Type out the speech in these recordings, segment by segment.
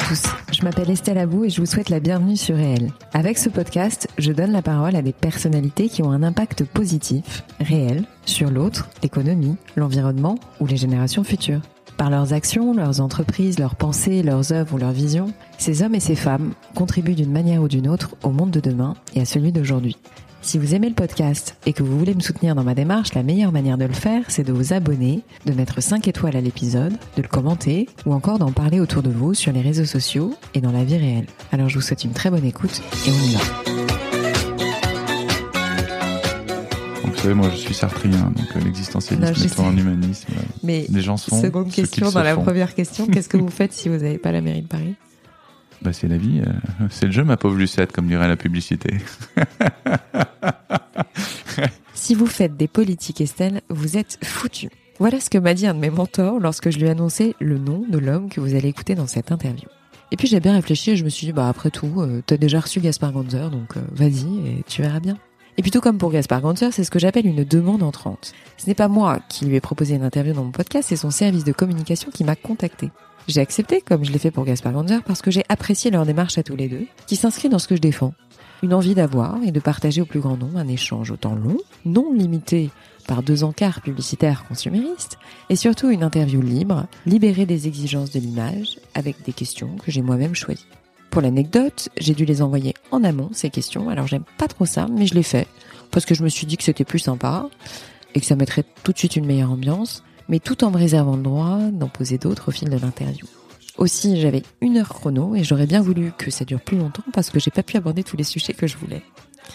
tous, je m'appelle Estelle Abou et je vous souhaite la bienvenue sur Réel. Avec ce podcast, je donne la parole à des personnalités qui ont un impact positif, réel, sur l'autre, l'économie, l'environnement ou les générations futures. Par leurs actions, leurs entreprises, leurs pensées, leurs œuvres ou leurs visions, ces hommes et ces femmes contribuent d'une manière ou d'une autre au monde de demain et à celui d'aujourd'hui. Si vous aimez le podcast et que vous voulez me soutenir dans ma démarche, la meilleure manière de le faire, c'est de vous abonner, de mettre 5 étoiles à l'épisode, de le commenter ou encore d'en parler autour de vous sur les réseaux sociaux et dans la vie réelle. Alors je vous souhaite une très bonne écoute et on y va. Vous savez, moi je suis sartrien, donc l'existentialisme étant un humanisme. Mais les gens sont seconde question dans la première question, qu'est-ce que vous faites si vous n'avez pas la mairie de Paris ? Bah c'est la vie, c'est le jeu ma pauvre Lucette, comme dirait la publicité. Si vous faites des politiques, Estelle, vous êtes foutu. Voilà ce que m'a dit un de mes mentors lorsque je lui ai annoncé le nom de l'homme que vous allez écouter dans cette interview. Et puis j'ai bien réfléchi et je me suis dit, après tout, t'as déjà reçu Gaspard Ganzer, donc vas-y et tu verras bien. Et puis tout comme pour Gaspard Ganzer, c'est ce que j'appelle une demande entrante. Ce n'est pas moi qui lui ai proposé une interview dans mon podcast, c'est son service de communication qui m'a contacté. J'ai accepté, comme je l'ai fait pour Gaspard Ganzer, parce que j'ai apprécié leur démarche à tous les deux, qui s'inscrit dans ce que je défends. Une envie d'avoir et de partager au plus grand nombre un échange autant long, non limité par 2 encarts publicitaires consuméristes, et surtout une interview libre, libérée des exigences de l'image, avec des questions que j'ai moi-même choisies. Pour l'anecdote, j'ai dû les envoyer en amont, ces questions, alors j'aime pas trop ça, mais je l'ai fait, parce que je me suis dit que c'était plus sympa, et que ça mettrait tout de suite une meilleure ambiance, mais tout en me réservant le droit d'en poser d'autres au fil de l'interview. Aussi, j'avais 1 heure chrono et j'aurais bien voulu que ça dure plus longtemps parce que j'ai pas pu aborder tous les sujets que je voulais.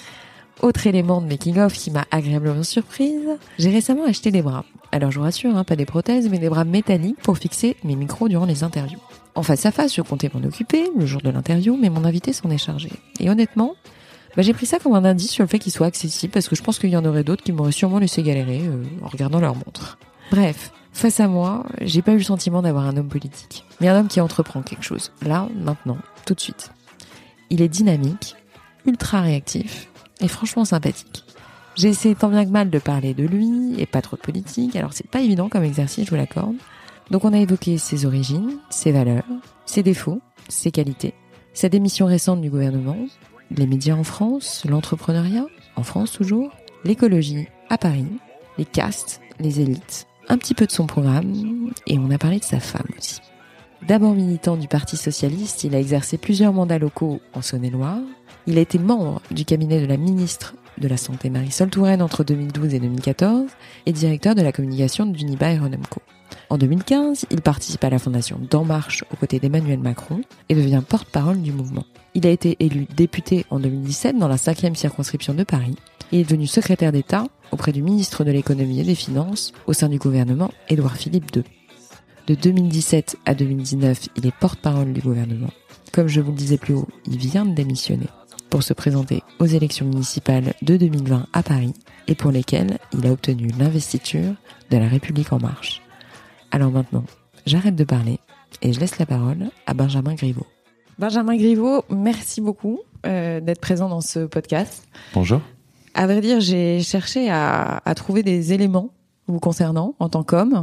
Autre élément de making-of qui m'a agréablement surprise, j'ai récemment acheté des bras. Alors je vous rassure, pas des prothèses, mais des bras métalliques pour fixer mes micros durant les interviews. En face à face, je comptais m'en occuper le jour de l'interview, mais mon invité s'en est chargé. Et honnêtement, j'ai pris ça comme un indice sur le fait qu'il soit accessible parce que je pense qu'il y en aurait d'autres qui m'auraient sûrement laissé galérer en regardant leur montre. Bref, face à moi, j'ai pas eu le sentiment d'avoir un homme politique, mais un homme qui entreprend quelque chose, là, maintenant, tout de suite. Il est dynamique, ultra réactif et franchement sympathique. J'ai essayé tant bien que mal de parler de lui et pas trop de politique, alors c'est pas évident comme exercice, je vous l'accorde. Donc on a évoqué ses origines, ses valeurs, ses défauts, ses qualités, sa démission récente du gouvernement, les médias en France, l'entrepreneuriat, en France toujours, l'écologie à Paris, les castes, les élites, un petit peu de son programme, et on a parlé de sa femme aussi. D'abord militant du Parti Socialiste, il a exercé plusieurs mandats locaux en Saône-et-Loire. Il a été membre du cabinet de la ministre de la Santé Marisol Touraine entre 2012 et 2014, et directeur de la communication d'Unibail Rodamco. En 2015, il participe à la fondation d'En Marche aux côtés d'Emmanuel Macron et devient porte-parole du mouvement. Il a été élu député en 2017 dans la 5e circonscription de Paris et est devenu secrétaire d'État auprès du ministre de l'économie et des finances au sein du gouvernement Édouard Philippe II. De 2017 à 2019, il est porte-parole du gouvernement. Comme je vous le disais plus haut, il vient de démissionner pour se présenter aux élections municipales de 2020 à Paris et pour lesquelles il a obtenu l'investiture de la République En Marche. Alors maintenant, j'arrête de parler et je laisse la parole à Benjamin Griveaux. Benjamin Griveaux, merci beaucoup d'être présent dans ce podcast. Bonjour. À vrai dire, j'ai cherché à trouver des éléments vous concernant en tant qu'homme,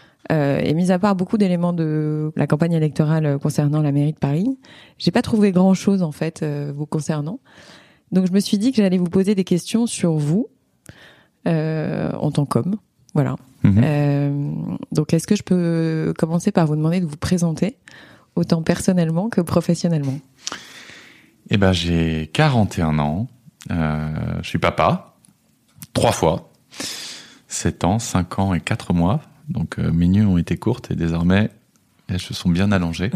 et mis à part beaucoup d'éléments de la campagne électorale concernant la mairie de Paris, j'ai pas trouvé grand-chose en fait vous concernant. Donc je me suis dit que j'allais vous poser des questions sur vous en tant qu'homme. Voilà. Donc est-ce que je peux commencer par vous demander de vous présenter autant personnellement que professionnellement ? J'ai 41 ans. Je suis papa, 3 fois, 7 ans, 5 ans et 4 mois. Donc mes nuits ont été courtes et désormais elles se sont bien allongées.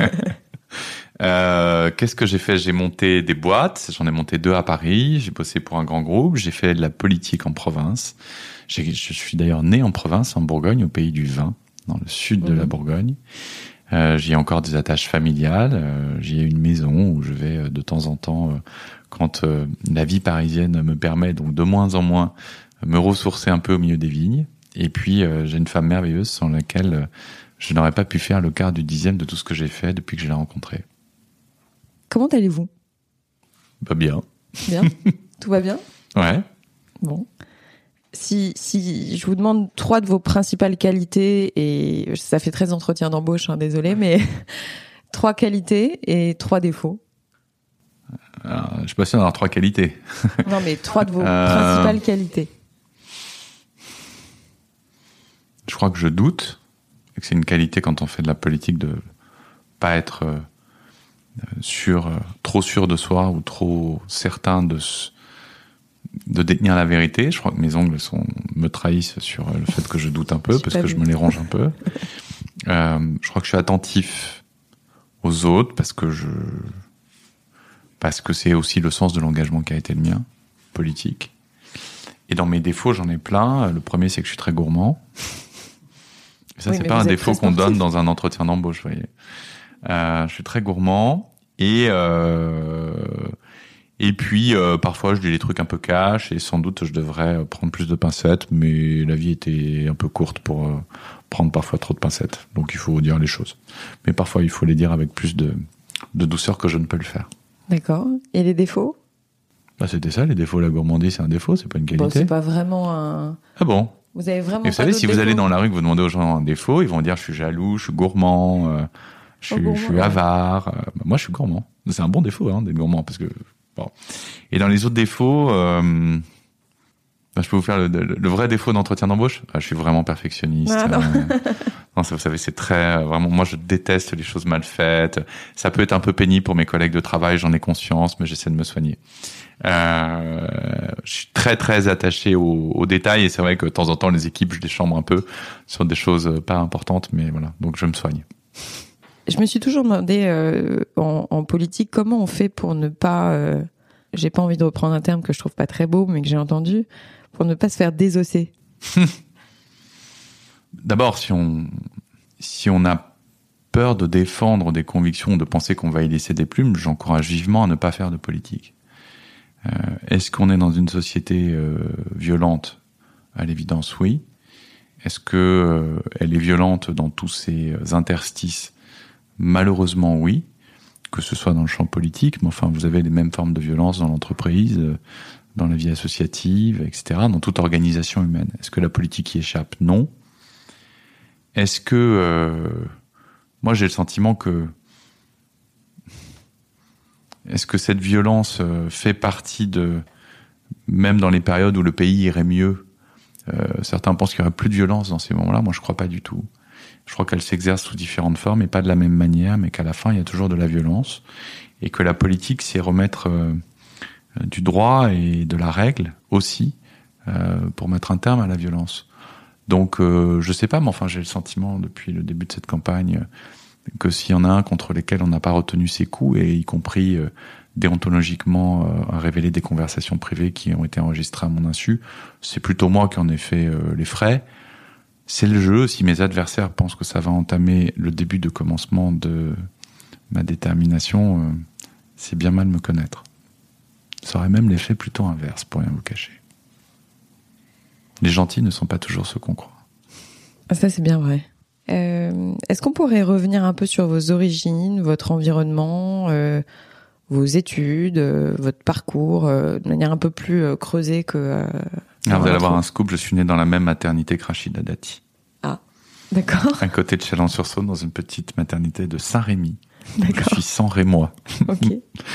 Qu'est-ce que j'ai fait ? J'ai monté des boîtes, j'en ai monté 2 à Paris, j'ai bossé pour un grand groupe, j'ai fait de la politique en province. Je suis d'ailleurs né en province, en Bourgogne, au pays du vin, dans le sud de la Bourgogne. J'y ai encore des attaches familiales, j'y ai une maison où je vais de temps en temps, quand la vie parisienne me permet, donc de moins en moins, me ressourcer un peu au milieu des vignes. Et puis j'ai une femme merveilleuse sans laquelle je n'aurais pas pu faire le quart du 10e de tout ce que j'ai fait depuis que je l'ai rencontrée. Comment allez-vous ? Bien. Bien ? Tout va bien ? Ouais. Bon. Si je vous demande 3 de vos principales qualités, et ça fait très entretien d'embauche, désolé, mais 3 qualités et 3 défauts. Je suis pas sûr d'avoir 3 qualités. Non, mais 3 de vos principales qualités. Je crois que je doute, et que c'est une qualité quand on fait de la politique de pas être trop sûr de soi ou trop certain de détenir la vérité. Je crois que mes ongles me trahissent sur le fait que je doute un peu, parce que je me les ronge un peu. Je crois que je suis attentif aux autres, parce que c'est aussi le sens de l'engagement qui a été le mien, politique. Et dans mes défauts, j'en ai plein. Le premier, c'est que je suis très gourmand. Ça, c'est pas un défaut qu'on donne dans un entretien d'embauche, vous voyez. Je suis très gourmand et puis parfois je dis des trucs un peu cash et sans doute je devrais prendre plus de pincettes, mais la vie était un peu courte pour prendre parfois trop de pincettes. Donc il faut dire les choses. Mais parfois il faut les dire avec plus de douceur que je ne peux le faire. D'accord. Et les défauts ? C'était ça, les défauts. La gourmandise, c'est un défaut, c'est pas une qualité. Bon, c'est pas vraiment un... Ah bon ? Vous avez vraiment et vous savez, si vous allez dans la rue, que vous demandez aux gens un défaut, ils vont dire je suis jaloux, je suis gourmand, je suis avare. Moi, je suis gourmand. C'est un bon défaut, d'être gourmand, parce que bon. Et dans les autres défauts, je peux vous faire le vrai défaut d'entretien d'embauche. Je suis vraiment perfectionniste. Ah, non. Non, ça, vous savez, c'est très vraiment. Moi, je déteste les choses mal faites. Ça peut être un peu pénible pour mes collègues de travail, j'en ai conscience, mais j'essaie de me soigner. Je suis très très attaché aux détails et c'est vrai que de temps en temps les équipes je les chambre un peu sur des choses pas importantes, mais voilà, donc je me soigne. Je me suis toujours demandé en politique comment on fait pour ne pas j'ai pas envie de reprendre un terme que je trouve pas très beau mais que j'ai entendu, pour ne pas se faire désosser. D'abord, si on a peur de défendre des convictions, de penser qu'on va y laisser des plumes, j'encourage vivement à ne pas faire de politique. Est-ce qu'on est dans une société violente ? À l'évidence, oui. Est-ce que elle est violente dans tous ses interstices ? Malheureusement, oui. Que ce soit dans le champ politique, mais enfin, vous avez les mêmes formes de violence dans l'entreprise, dans la vie associative, etc., dans toute organisation humaine. Est-ce que la politique y échappe ? Non. Est-ce que... moi, j'ai le sentiment que... Est-ce que cette violence fait partie de... Même dans les périodes où le pays irait mieux, certains pensent qu'il y aurait plus de violence dans ces moments-là. Moi, je crois pas du tout. Je crois qu'elle s'exerce sous différentes formes et pas de la même manière, mais qu'à la fin, il y a toujours de la violence. Et que la politique, c'est remettre du droit et de la règle aussi pour mettre un terme à la violence. Donc, je sais pas, mais enfin, j'ai le sentiment depuis le début de cette campagne que s'il y en a un contre lesquels on n'a pas retenu ses coups, et y compris déontologiquement à révéler des conversations privées qui ont été enregistrées à mon insu, c'est plutôt moi qui en ai fait les frais. C'est le jeu. Si mes adversaires pensent que ça va entamer le début de commencement de ma détermination, c'est bien mal me connaître. Ça aurait même l'effet plutôt inverse, pour rien vous cacher. Les gentils ne sont pas toujours ceux qu'on croit. Ça, c'est bien vrai. Est-ce qu'on pourrait revenir un peu sur vos origines, votre environnement, vos études, votre parcours, de manière un peu plus creusée que... vous allez avoir un scoop, je suis né dans la même maternité que Rachida Dati. Ah, d'accord. À côté de Chalon-sur-Saône, dans une petite maternité de Saint-Rémy. D'accord. Je suis Saint-Rémois. Ok.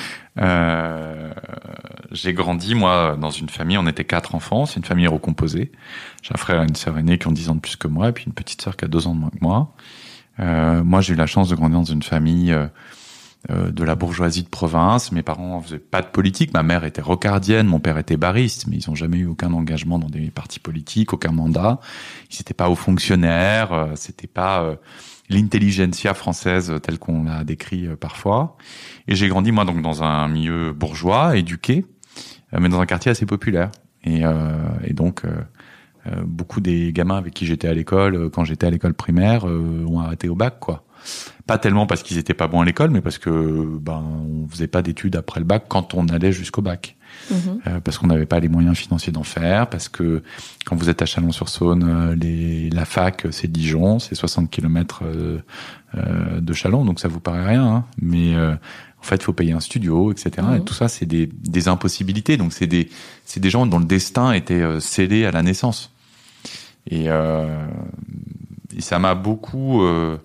J'ai grandi, moi, dans une famille, on était 4 enfants, c'est une famille recomposée. J'ai un frère et une sœur aînée qui ont 10 ans de plus que moi, et puis une petite sœur qui a 2 ans de moins que moi. Moi, j'ai eu la chance de grandir dans une famille de la bourgeoisie de province. Mes parents faisaient pas de politique. Ma mère était rocardienne, mon père était bariste, mais ils ont jamais eu aucun engagement dans des partis politiques, aucun mandat. Ils n'étaient pas hauts fonctionnaires, c'était pas l'intelligentsia française telle qu'on l'a décrit parfois. Et j'ai grandi, moi, donc dans un milieu bourgeois, éduqué, mais dans un quartier assez populaire. Et donc, beaucoup des gamins avec qui j'étais à l'école, quand j'étais à l'école primaire, ont arrêté au bac, quoi. Pas tellement parce qu'ils étaient pas bons à l'école, mais parce que on faisait pas d'études après le bac quand on allait jusqu'au bac. Parce qu'on n'avait pas les moyens financiers d'en faire, parce que quand vous êtes à Chalon-sur-Saône, la fac, c'est Dijon, c'est 60 km de Chalon, donc ça vous paraît rien, hein. Mais en fait, il faut payer un studio, etc. Et tout ça, c'est des impossibilités. Donc c'est des gens dont le destin était scellé à la naissance. Et ça m'a beaucoup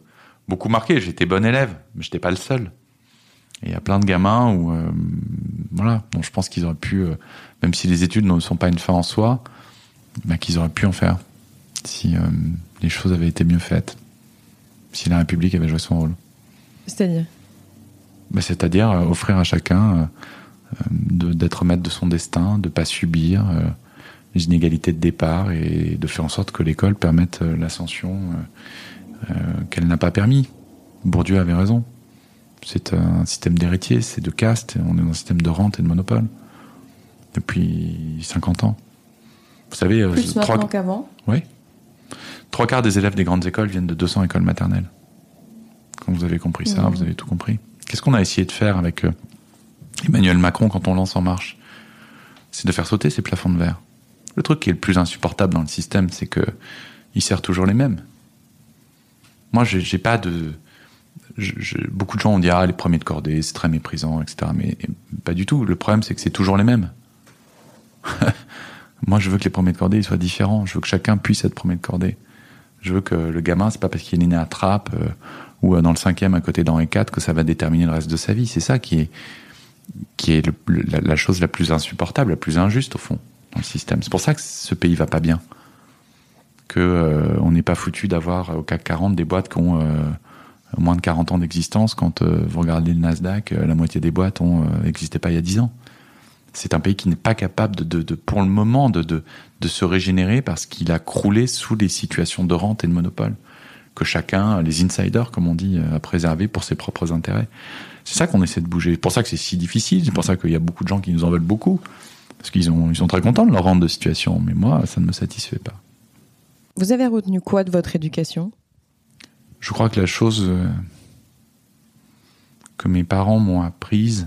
beaucoup marqué. J'étais bon élève, mais j'étais pas le seul. Et il y a plein de gamins où, voilà, dont je pense qu'ils auraient pu, même si les études ne sont pas une fin en soi, qu'ils auraient pu en faire si les choses avaient été mieux faites, si la République avait joué son rôle. C'est-à-dire c'est-à-dire offrir à chacun d'être maître de son destin, de pas subir les inégalités de départ et de faire en sorte que l'école permette l'ascension qu'elle n'a pas permis. Bourdieu avait raison. C'est un système d'héritiers, c'est de caste, on est dans un système de rente et de monopole depuis 50 ans. Vous savez, plus maintenant qu'avant. Oui. 3/4 des élèves des grandes écoles viennent de 200 écoles maternelles. Quand vous avez compris ça, vous avez tout compris. Qu'est-ce qu'on a essayé de faire avec Emmanuel Macron quand on lance En Marche ? C'est de faire sauter ces plafonds de verre. Le truc qui est le plus insupportable dans le système, c'est que il sert toujours les mêmes. Moi, j'ai pas de... beaucoup de gens ont dit les premiers de cordée, c'est très méprisant, etc. Mais pas du tout. Le problème, c'est que c'est toujours les mêmes. Moi, je veux que les premiers de cordée ils soient différents. Je veux que chacun puisse être premier de cordée. Je veux que le gamin, c'est pas parce qu'il est né à Trappes ou dans le 5e à côté d'Henri IV que ça va déterminer le reste de sa vie. C'est ça qui est la chose la plus insupportable, la plus injuste au fond dans le système. C'est pour ça que ce pays va pas bien. On n'est pas foutu d'avoir au CAC 40 des boîtes qui ont moins de 40 ans d'existence. Quand vous regardez le Nasdaq, la moitié des boîtes n'existaient pas il y a 10 ans. C'est un pays qui n'est pas capable pour le moment de se régénérer parce qu'il a croulé sous des situations de rente et de monopole que chacun, les insiders comme on dit, a préservé pour ses propres intérêts. C'est ça qu'on essaie de bouger. C'est pour ça que c'est si difficile. C'est pour ça qu'il y a beaucoup de gens qui nous en veulent beaucoup parce qu'ils sont très contents de leur rente de situation. Mais moi, ça ne me satisfait pas. Vous avez retenu quoi de votre éducation ? Je crois que la chose que mes parents m'ont apprise,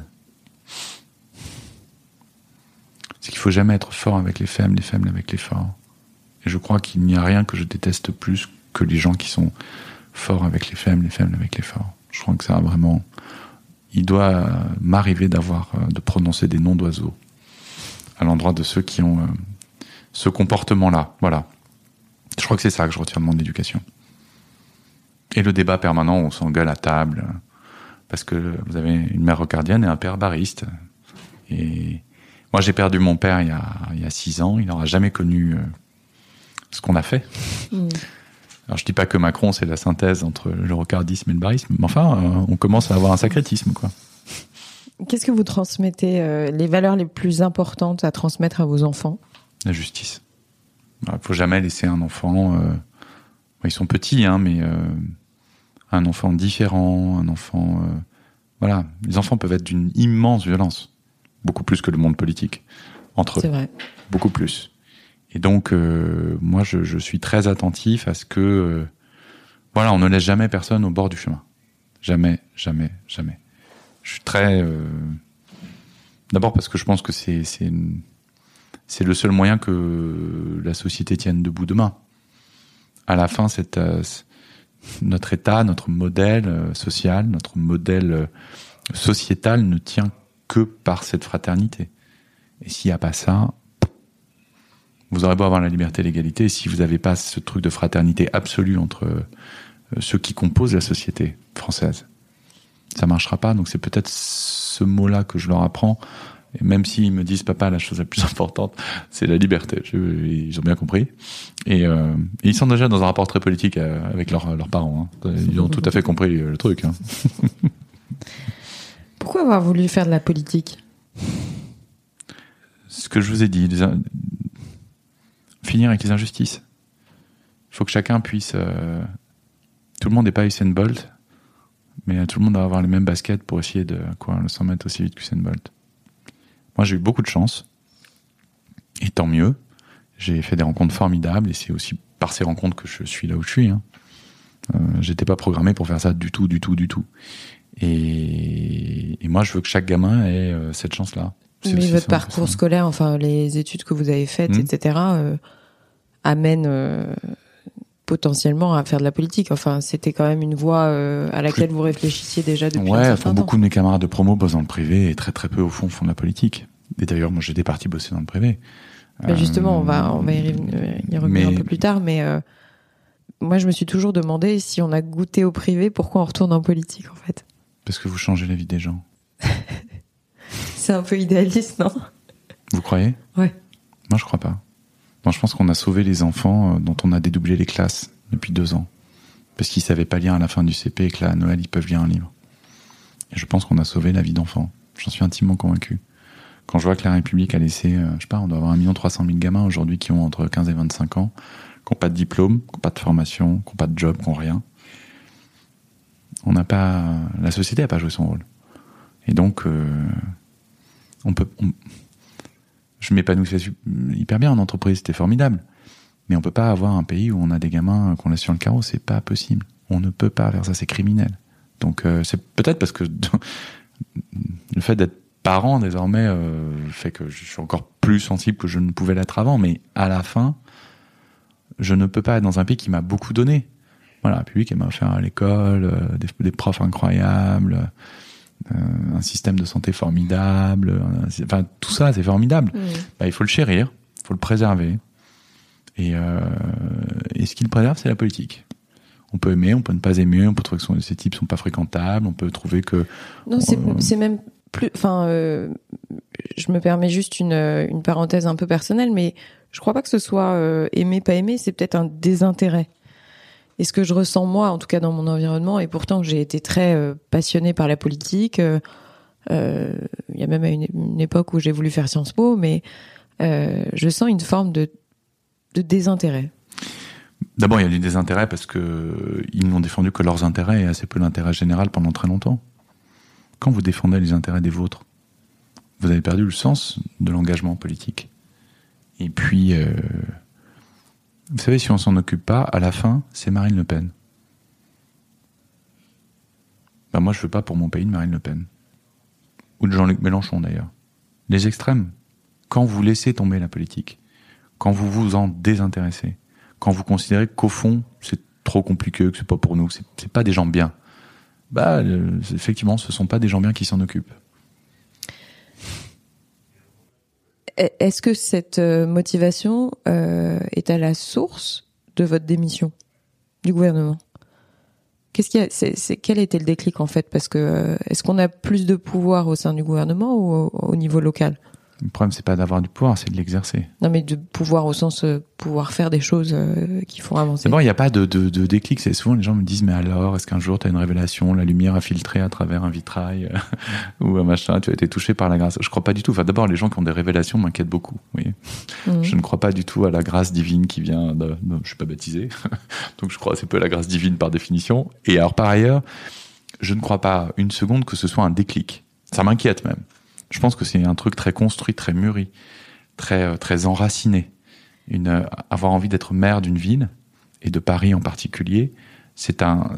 c'est qu'il faut jamais être fort avec les faibles avec les forts. Et je crois qu'il n'y a rien que je déteste plus que les gens qui sont forts avec les faibles avec les forts. Je crois que ça vraiment... Il doit m'arriver de prononcer des noms d'oiseaux à l'endroit de ceux qui ont ce comportement-là. Voilà. Je crois que c'est ça que je retiens de mon éducation. Et le débat permanent, on s'engueule à table, parce que vous avez une mère rocardienne et un père bariste. Et moi, j'ai perdu mon père il y a 6 ans. Il n'aura jamais connu ce qu'on a fait. Alors, je dis pas que Macron, c'est la synthèse entre le rocardisme et le barisme, mais enfin, on commence à avoir un sacrétisme, quoi. Qu'est-ce que vous transmettez, les valeurs les plus importantes à transmettre à vos enfants ? La justice. Il faut jamais laisser un enfant... ils sont petits, mais un enfant différent, un enfant... voilà, les enfants peuvent être d'une immense violence. Beaucoup plus que le monde politique. Entre eux. C'est vrai. Beaucoup plus. Et donc, moi, je suis très attentif à ce que... on ne laisse jamais personne au bord du chemin. Jamais, jamais, jamais. Je suis très... D'abord parce que je pense que c'est le seul moyen que la société tienne debout demain. À la fin, notre État, notre modèle social, notre modèle sociétal ne tient que par cette fraternité. Et s'il n'y a pas ça, vous aurez beau avoir la liberté et l'égalité, si vous n'avez pas ce truc de fraternité absolue entre ceux qui composent la société française, ça ne marchera pas. Donc c'est peut-être ce mot-là que je leur apprends. Et même s'ils me disent, papa, la chose la plus importante, c'est la liberté. Ils ont bien compris. Et ils sont déjà dans un rapport très politique avec leurs parents. Ils ont tout à fait compris le truc. Pourquoi avoir voulu faire de la politique ? Ce que je vous ai dit, finir avec les injustices. Il faut que chacun puisse... tout le monde n'est pas Usain Bolt, mais tout le monde doit avoir les mêmes baskets pour essayer de le 100 mètres aussi vite qu'Usain Bolt. Moi, j'ai eu beaucoup de chance, et tant mieux. J'ai fait des rencontres formidables, et c'est aussi par ces rencontres que je suis là où je suis. J'étais pas programmé pour faire ça du tout. Et moi, je veux que chaque gamin ait cette chance-là. Mais votre parcours scolaire, enfin les études que vous avez faites, etc., amènent potentiellement à faire de la politique. Enfin, c'était quand même une voie à laquelle vous réfléchissiez déjà depuis un certain temps. Beaucoup de mes camarades de promo bossent dans le privé et très très peu au fond font de la politique. Et d'ailleurs, moi j'étais parti bosser dans le privé. Justement, on va y revenir un peu plus tard, mais moi, je me suis toujours demandé si on a goûté au privé, pourquoi on retourne en politique, en fait. Parce que vous changez la vie des gens. C'est un peu idéaliste, non? Vous croyez? Ouais. Moi, je crois pas. Moi, je pense qu'on a sauvé les enfants dont on a dédoublé les classes depuis 2 ans. Parce qu'ils savaient pas lire à la fin du CP et que là, à Noël, ils peuvent lire un livre. Et je pense qu'on a sauvé la vie d'enfants. J'en suis intimement convaincu. Quand je vois que la République a laissé, je sais pas, on doit avoir 1 300 000 gamins aujourd'hui qui ont entre 15 et 25 ans, qui n'ont pas de diplôme, qui n'ont pas de formation, qui n'ont pas de job, qui n'ont rien. La société n'a pas joué son rôle. Et donc, je m'épanouissais hyper bien en entreprise, c'était formidable. Mais on peut pas avoir un pays où on a des gamins qu'on laisse sur le carreau, c'est pas possible. On ne peut pas faire ça, c'est criminel. Donc c'est peut-être parce que le fait d'être parent désormais fait que je suis encore plus sensible que je ne pouvais l'être avant. Mais à la fin, je ne peux pas être dans un pays qui m'a beaucoup donné. Voilà, la République, elle m'a offert à l'école, des profs incroyables, un système de santé formidable. Enfin, tout ça, c'est formidable. Bah, il faut le chérir, il faut le préserver. Et ce qui le préserve, c'est la politique. On peut aimer, on peut ne pas aimer, on peut trouver que ces types sont pas fréquentables, on peut trouver que... Non, c'est même plus... Enfin, je me permets juste une parenthèse un peu personnelle, mais je crois pas que ce soit aimer, pas aimer, c'est peut-être un désintérêt. Et ce que je ressens, moi, en tout cas dans mon environnement, et pourtant j'ai été très passionnée par la politique, il y a même une époque où j'ai voulu faire Sciences Po, mais je sens une forme de désintérêt. D'abord, il y a du désintérêt parce que ils n'ont défendu que leurs intérêts et assez peu l'intérêt général pendant très longtemps. Quand vous défendez les intérêts des vôtres, vous avez perdu le sens de l'engagement politique. Et puis, vous savez, si on s'en occupe pas, à la fin, c'est Marine Le Pen. Ben moi, je veux pas pour mon pays de Marine Le Pen. Ou de Jean-Luc Mélenchon, d'ailleurs. Les extrêmes. Quand vous laissez tomber la politique, quand vous vous en désintéressez, quand vous considérez qu'au fond, c'est trop compliqué, que c'est pas pour nous, que c'est pas des gens bien, bah, effectivement, ce sont pas des gens bien qui s'en occupent. Est-ce que cette motivation est à la source de votre démission du gouvernement? Quel a été le déclic, en fait? Parce que, est-ce qu'on a plus de pouvoir au sein du gouvernement ou au niveau local? Le problème, c'est pas d'avoir du pouvoir, c'est de l'exercer. Non, mais de pouvoir au sens pouvoir faire des choses qui font avancer. D'abord, il n'y a pas de déclic. C'est souvent les gens me disent, mais alors, est-ce qu'un jour tu as une révélation, la lumière a filtré à travers un vitrail ou un machin, tu as été touché par la grâce? Je crois pas du tout. Enfin, d'abord, les gens qui ont des révélations m'inquiètent beaucoup. Oui. Je ne crois pas du tout à la grâce divine qui vient je suis pas baptisé, donc je crois c'est peu la grâce divine par définition. Et alors, par ailleurs, je ne crois pas une seconde que ce soit un déclic. Ça m'inquiète même. Je pense que c'est un truc très construit, très mûri, très enraciné. Avoir envie d'être maire d'une ville, et de Paris en particulier, c'est pas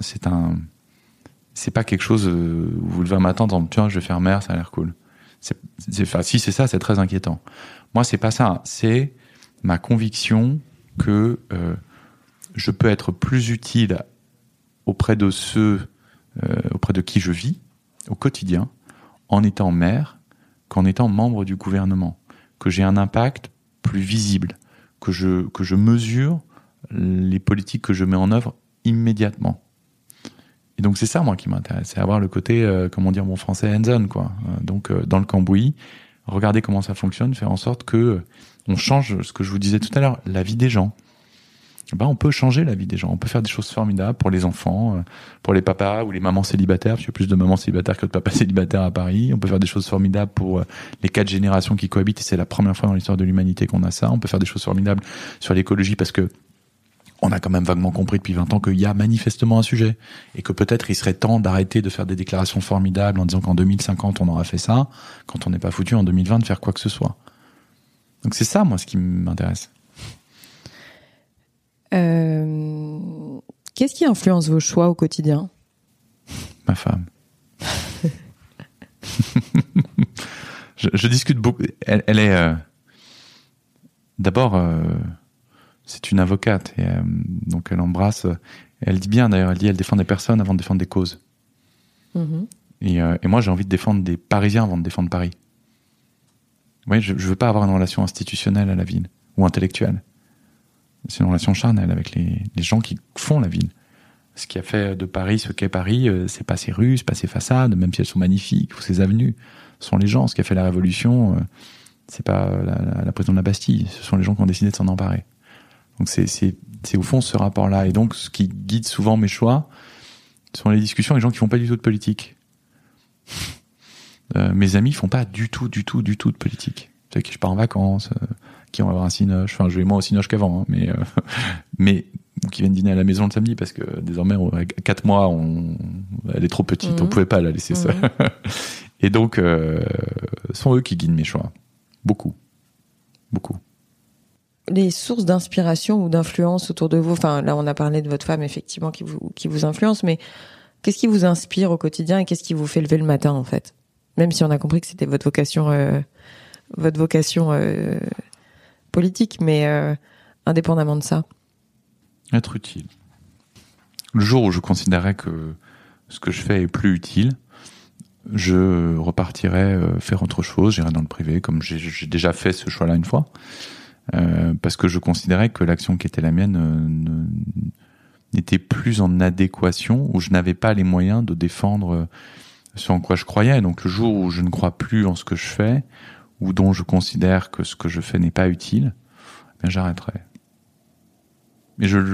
quelque chose où vous levez un matin en disant, tiens, je vais faire maire, ça a l'air cool. Si c'est ça, c'est très inquiétant. Moi, c'est pas ça. C'est ma conviction que je peux être plus utile auprès de auprès de qui je vis au quotidien, en étant maire, qu'en étant membre du gouvernement, que j'ai un impact plus visible, que je mesure les politiques que je mets en œuvre immédiatement. Et donc c'est ça, moi, qui m'intéresse, c'est avoir le côté, comment dire, bon français, hands-on, quoi. Donc dans le cambouis, regarder comment ça fonctionne, faire en sorte que on change, ce que je vous disais tout à l'heure, la vie des gens. Ben, on peut changer la vie des gens. On peut faire des choses formidables pour les enfants, pour les papas ou les mamans célibataires, parce qu'il y a plus de mamans célibataires que de papas célibataires à Paris. On peut faire des choses formidables pour les 4 générations qui cohabitent, et c'est la première fois dans l'histoire de l'humanité qu'on a ça. On peut faire des choses formidables sur l'écologie, parce que on a quand même vaguement compris depuis 20 ans qu'il y a manifestement un sujet, et que peut-être il serait temps d'arrêter de faire des déclarations formidables en disant qu'en 2050 on aura fait ça, quand on n'est pas foutu en 2020 de faire quoi que ce soit. Donc c'est ça, moi, ce qui m'intéresse. Qu'est-ce qui influence vos choix au quotidien? Ma femme. je discute beaucoup. Elle est... D'abord, c'est une avocate. Et, donc elle embrasse... Elle dit bien, d'ailleurs, elle défend des personnes avant de défendre des causes. Et moi, j'ai envie de défendre des Parisiens avant de défendre Paris. Vous voyez, je veux pas avoir une relation institutionnelle à la ville, ou intellectuelle. C'est une relation charnelle avec les gens qui font la ville. Ce qui a fait de Paris ce qu'est Paris, c'est pas ses rues, c'est pas ses façades, même si elles sont magnifiques, ou ses avenues. Ce sont les gens. Ce qui a fait la Révolution, c'est pas la prison de la Bastille, ce sont les gens qui ont décidé de s'en emparer. Donc c'est au fond ce rapport-là. Et donc ce qui guide souvent mes choix, ce sont les discussions avec les gens qui font pas du tout de politique. Mes amis font pas du tout de politique. Ceux avec qui je pars en vacances, qui vont avoir un cinoche. Enfin, je vais moins au cinoche qu'avant, hein, mais qui viennent dîner à la maison le samedi parce que désormais, à 4 mois, elle est trop petite, on pouvait pas la laisser seule. Et donc, sont eux qui guident mes choix. Beaucoup. Les sources d'inspiration ou d'influence autour de vous, enfin là on a parlé de votre femme effectivement qui vous influence, mais qu'est-ce qui vous inspire au quotidien et qu'est-ce qui vous fait lever le matin en fait? Même si on a compris que c'était votre vocation politique, mais indépendamment de ça. Être utile. Le jour où je considérais que ce que je fais est plus utile, je repartirais faire autre chose, j'irais dans le privé, comme j'ai déjà fait ce choix-là une fois, parce que je considérais que l'action qui était la mienne n'était plus en adéquation, où je n'avais pas les moyens de défendre ce en quoi je croyais. Donc le jour où je ne crois plus en ce que je fais, ou dont je considère que ce que je fais n'est pas utile, ben j'arrêterai. Mais je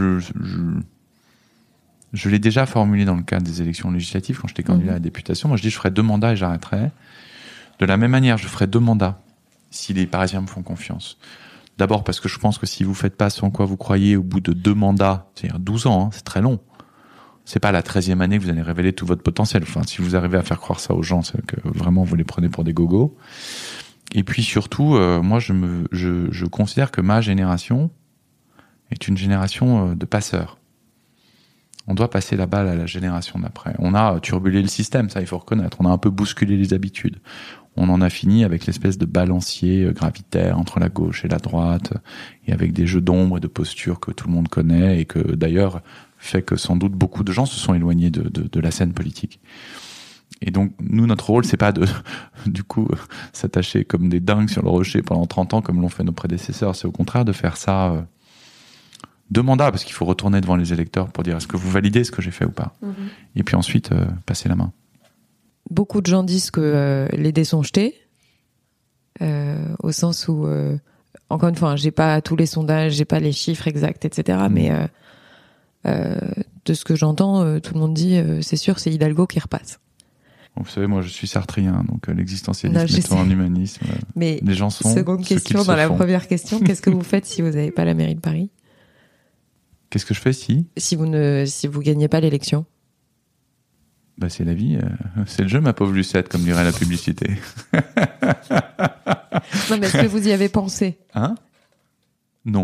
l'ai déjà formulé dans le cadre des élections législatives, quand j'étais candidat à la députation. Moi, je dis je ferai 2 mandats et j'arrêterai. De la même manière, je ferai 2 mandats si les Parisiens me font confiance. D'abord parce que je pense que si vous faites pas ce en quoi vous croyez au bout de 2 mandats, c'est-à-dire 12 ans, hein, c'est très long. C'est pas la 13e année que vous allez révéler tout votre potentiel. Enfin, si vous arrivez à faire croire ça aux gens, c'est que vraiment vous les prenez pour des gogos. Et puis surtout, moi, je considère que ma génération est une génération de passeurs. On doit passer la balle à la génération d'après. On a turbulé le système, ça il faut reconnaître. On a un peu bousculé les habitudes. On en a fini avec l'espèce de balancier gravitaire entre la gauche et la droite, et avec des jeux d'ombre et de postures que tout le monde connaît, et que d'ailleurs fait que sans doute beaucoup de gens se sont éloignés de la scène politique. Et donc, nous, notre rôle, c'est pas de, du coup, s'attacher comme des dingues sur le rocher pendant 30 ans, comme l'ont fait nos prédécesseurs. C'est au contraire de faire ça 2 mandats, parce qu'il faut retourner devant les électeurs pour dire est-ce que vous validez ce que j'ai fait ou pas. Et puis ensuite, passer la main. Beaucoup de gens disent que les dés sont jetés, au sens où, encore une fois, j'ai pas tous les sondages, j'ai pas les chiffres exacts, etc. Mais de ce que j'entends, tout le monde dit, c'est sûr, c'est Hidalgo qui repasse. Vous savez, moi, je suis sartrien, donc l'existentialisme étant un humanisme. Mais les gens sont seconde question dans la première question, qu'est-ce que vous faites si vous n'avez pas la mairie de Paris? Qu'est-ce que je fais si vous gagnez pas l'élection? Bah, c'est la vie, c'est le jeu, ma pauvre Lucette, comme dirait la publicité. Non, mais est-ce que vous y avez pensé? Hein? Non.